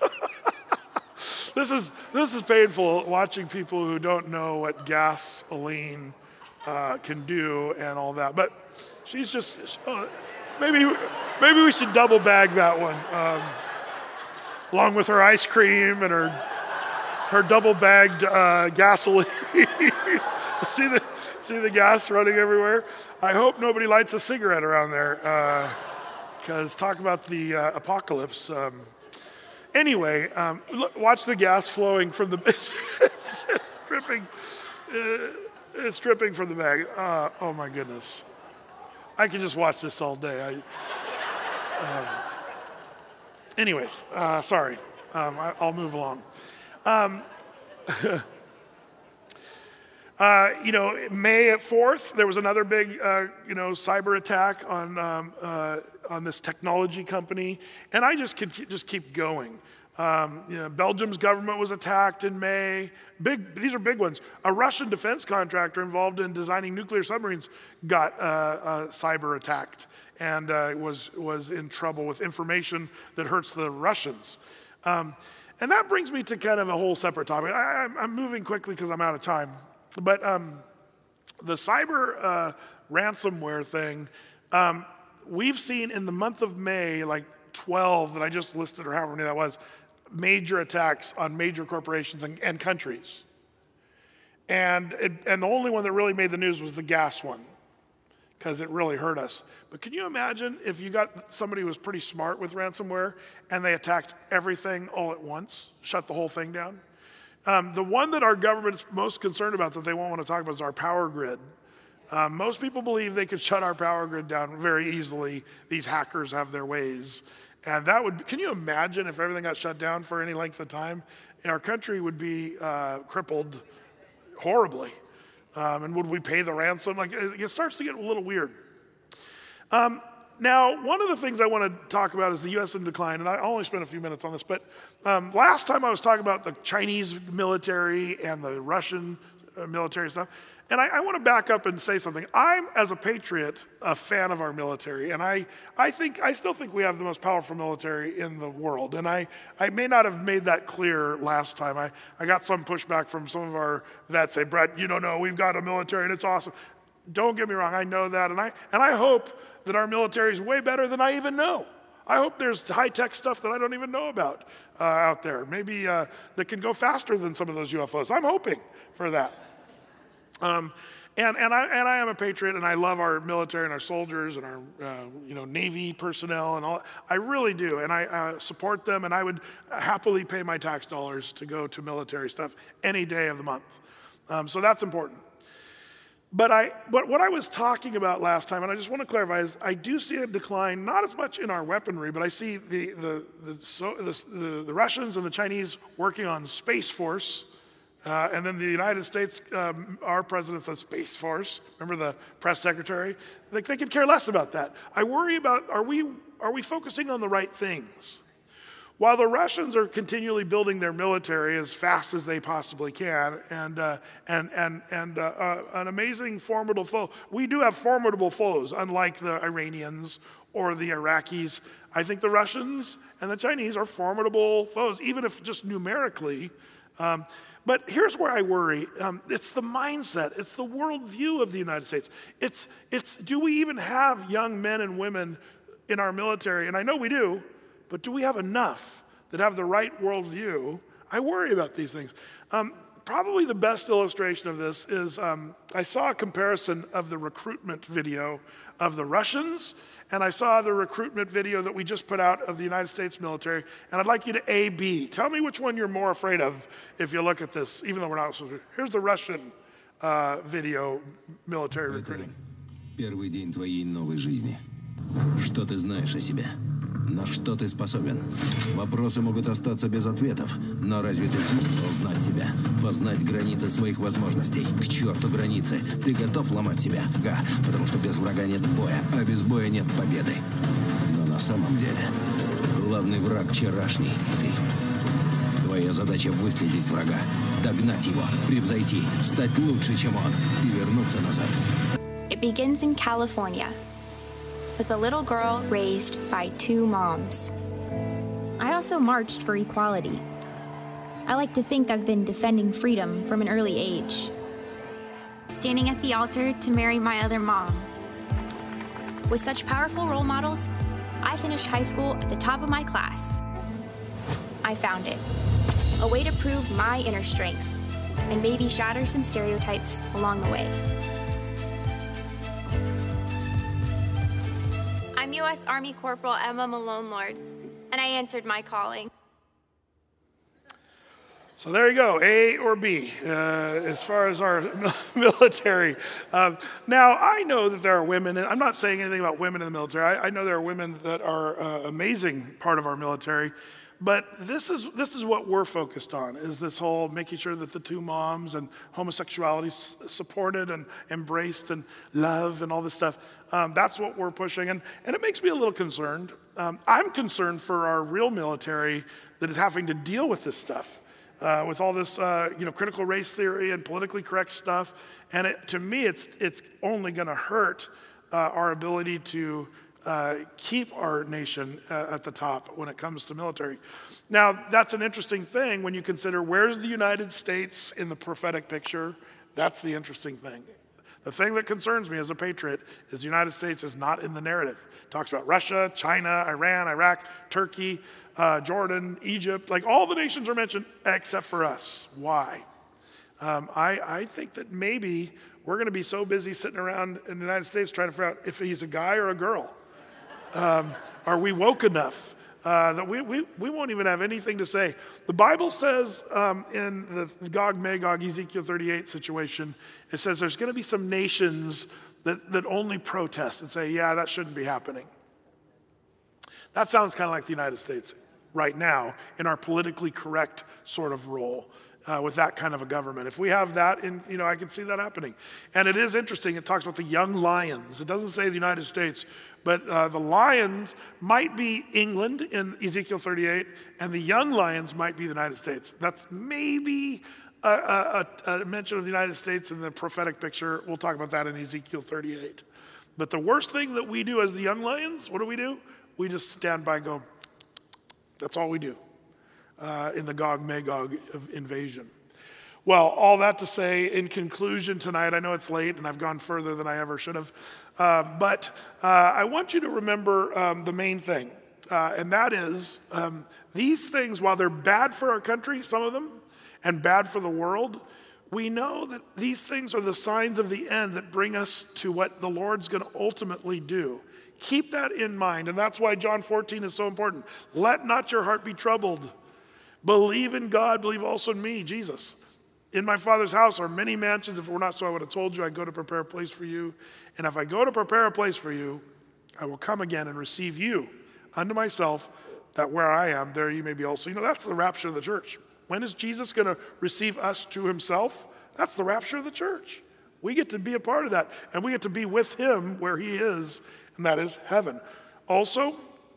this is this is painful, watching people who don't know what gasoline uh, can do and all that. But she's just uh, maybe maybe we should double bag that one, um, along with her ice cream and her her double bagged uh, gasoline. see the see the gas running everywhere. I hope nobody lights a cigarette around there, because uh, talk about the uh, apocalypse. Um, Anyway, um, look, watch the gas flowing from the, it's, it's dripping, uh, it's dripping from the bag. Uh, oh my goodness. I could just watch this all day. I, um, anyways, uh, sorry, um, I, I'll move along. Um, uh, you know, May fourth, there was another big, uh, you know, cyber attack on um, uh, on this technology company, and I just could just keep going. Um, you know, Belgium's government was attacked in May. Big, these are big ones. A Russian defense contractor involved in designing nuclear submarines got uh, uh, cyber attacked and uh, was was in trouble with information that hurts the Russians. Um, and that brings me to kind of a whole separate topic. I, I'm, I'm moving quickly because I'm out of time. But um, the cyber uh, ransomware thing, um, we've seen in the month of May, like twelve that I just listed, or however many that was, major attacks on major corporations and, and countries. And, it, and the only one that really made the news was the gas one, because it really hurt us. But can you imagine if you got somebody who was pretty smart with ransomware and they attacked everything all at once, shut the whole thing down? Um, the one that our government's most concerned about that they won't want to talk about is our power grid. Um, most people believe they could shut our power grid down very easily. These hackers have their ways. And that would, can you imagine if everything got shut down for any length of time? Our country would be uh, crippled horribly. Um, and would we pay the ransom? Like, it, it starts to get a little weird. Um, Now, one of the things I want to talk about is the U S in decline, and I only spent a few minutes on this, but um, last time I was talking about the Chinese military and the Russian uh, military stuff, and I, I want to back up and say something. I'm, as a patriot, a fan of our military, and I, I think, I still think we have the most powerful military in the world, and I, I may not have made that clear last time. I, I got some pushback from some of our vets saying, Brett, you don't know, we've got a military and it's awesome. Don't get me wrong, I know that, and I, and I hope that our military is way better than I even know. I hope there's high-tech stuff that I don't even know about uh, out there, maybe uh, that can go faster than some of those U F Os. I'm hoping for that. Um, and, and, I, and I am a patriot, and I love our military and our soldiers and our uh, you know, Navy personnel and all. I really do, and I uh, support them, and I would happily pay my tax dollars to go to military stuff any day of the month. Um, so that's important. But, I, but what I was talking about last time, and I just want to clarify, is I do see a decline, not as much in our weaponry, but I see the, the, the, so, the, the, the Russians and the Chinese working on Space Force, uh, and then the United States, um, our president says Space Force. Remember the press secretary? Like, they could care less about that. I worry about, are we, are we focusing on the right things? While the Russians are continually building their military as fast as they possibly can, and uh, and and and uh, uh, an amazing, formidable foe, we do have formidable foes, unlike the Iranians or the Iraqis. I think the Russians and the Chinese are formidable foes, even if just numerically. Um, but here's where I worry: um, it's the mindset, it's the worldview of the United States. It's it's do we even have young men and women in our military? And I know we do. But do we have enough that have the right worldview? I worry about these things. Um, probably the best illustration of this is um, I saw a comparison of the recruitment video of the Russians, and I saw the recruitment video that we just put out of the United States military, and I'd like you to A B. Tell me which one you're more afraid of if you look at this, even though we're not supposed to. Here's the Russian uh, video military recruiting. Первый день твоей новой жизни. Что ты знаешь о себе? На что ты способен? Вопросы могут остаться без ответов, но разве ты смог узнать себя, познать границы своих возможностей? К черту границы! Ты готов ломать себя? Да, потому что без врага нет боя, а без боя нет победы. Но на самом деле главный враг вчерашний — ты. Твоя задача выследить врага, догнать его, превзойти, стать лучше, чем он, и вернуться назад. It begins in California, with a little girl raised by two moms. I also marched for equality. I like to think I've been defending freedom from an early age. Standing at the altar to marry my other mom. With such powerful role models, I finished high school at the top of my class. I found it. A way to prove my inner strength and maybe shatter some stereotypes along the way. I'm U S Army Corporal Emma Malone Lord, and I answered my calling. So there you go, A or B, uh, as far as our military. Um, now, I know that there are women, and I'm not saying anything about women in the military. I, I know there are women that are uh, amazing part of our military, but this is this is what we're focused on, is this whole making sure that the two moms and homosexuality is supported and embraced and love and all this stuff. Um, that's what we're pushing, and, and it makes me a little concerned. Um, I'm concerned for our real military that is having to deal with this stuff. Uh, with all this, uh, you know, critical race theory and politically correct stuff, and it, to me, it's it's only going to hurt uh, our ability to uh, keep our nation uh, at the top when it comes to military. Now, that's an interesting thing when you consider where's the United States in the prophetic picture. That's the interesting thing. The thing that concerns me as a patriot is the United States is not in the narrative. It talks about Russia, China, Iran, Iraq, Turkey, Uh, Jordan, Egypt, like all the nations are mentioned except for us. Why? Um, I, I think that maybe we're going to be so busy sitting around in the United States trying to figure out if he's a guy or a girl. Um, are we woke enough uh, that we, we, we won't even have anything to say? The Bible says um, in the Gog Magog Ezekiel thirty-eight situation, it says there's going to be some nations that, that only protest and say, yeah, that shouldn't be happening. That sounds kind of like the United States right now in our politically correct sort of role uh, with that kind of a government. If we have that, in, you know, I can see that happening. And it is interesting, it talks about the young lions. It doesn't say the United States, but uh, the lions might be England in Ezekiel thirty-eight, and the young lions might be the United States. That's maybe a, a, a mention of the United States in the prophetic picture. We'll talk about that in Ezekiel thirty-eight. But the worst thing that we do as the young lions, what do we do? We just stand by and go, that's all we do uh, in the Gog-Magog invasion. Well, all that to say, in conclusion tonight, I know it's late and I've gone further than I ever should have, uh, but uh, I want you to remember um, the main thing, uh, and that is um, these things, while they're bad for our country, some of them, and bad for the world, we know that these things are the signs of the end that bring us to what the Lord's going to ultimately do. Keep that in mind, and that's why John fourteen is so important. Let not your heart be troubled. Believe in God, believe also in me, Jesus. In my Father's house are many mansions. If it were not so, I would have told you I go to prepare a place for you. And if I go to prepare a place for you, I will come again and receive you unto myself, that where I am, there you may be also. You know, that's the rapture of the church. When is Jesus going to receive us to himself? That's the rapture of the church. We get to be a part of that, and we get to be with him where he is, and that is heaven. Also,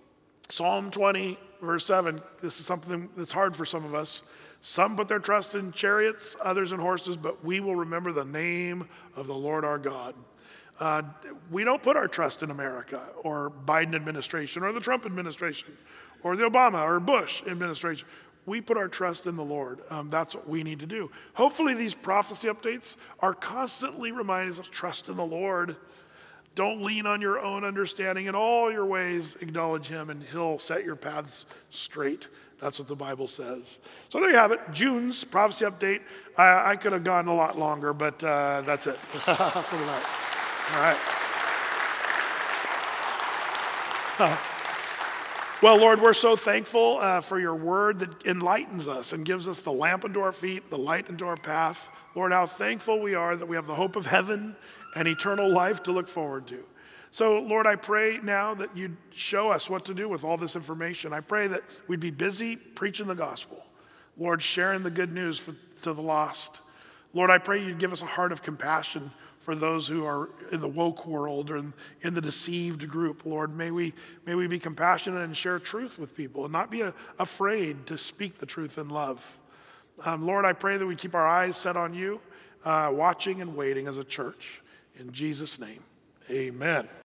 Psalm twenty, verse seven, this is something that's hard for some of us. Some put their trust in chariots, others in horses, but we will remember the name of the Lord our God. Uh, we don't put our trust in America or Biden administration or the Trump administration or the Obama or Bush administration. We put our trust in the Lord. Um, that's what we need to do. Hopefully these prophecy updates are constantly reminding us to trust in the Lord. Don't lean on your own understanding. In all your ways, acknowledge him, and he'll set your paths straight. That's what the Bible says. So there you have it, June's prophecy update. I, I could have gone a lot longer, but uh, that's it for tonight. All right. Uh, well, Lord, we're so thankful uh, for your word that enlightens us and gives us the lamp unto our feet, the light unto our path. Lord, how thankful we are that we have the hope of heaven and eternal life to look forward to. So, Lord, I pray now that you'd show us what to do with all this information. I pray that we'd be busy preaching the gospel. Lord, sharing the good news for, to the lost. Lord, I pray you'd give us a heart of compassion for those who are in the woke world or in, in the deceived group. Lord, may we, may we be compassionate and share truth with people and not be a, afraid to speak the truth in love. Um, Lord, I pray that we keep our eyes set on you, uh, watching and waiting as a church. In Jesus' name, amen.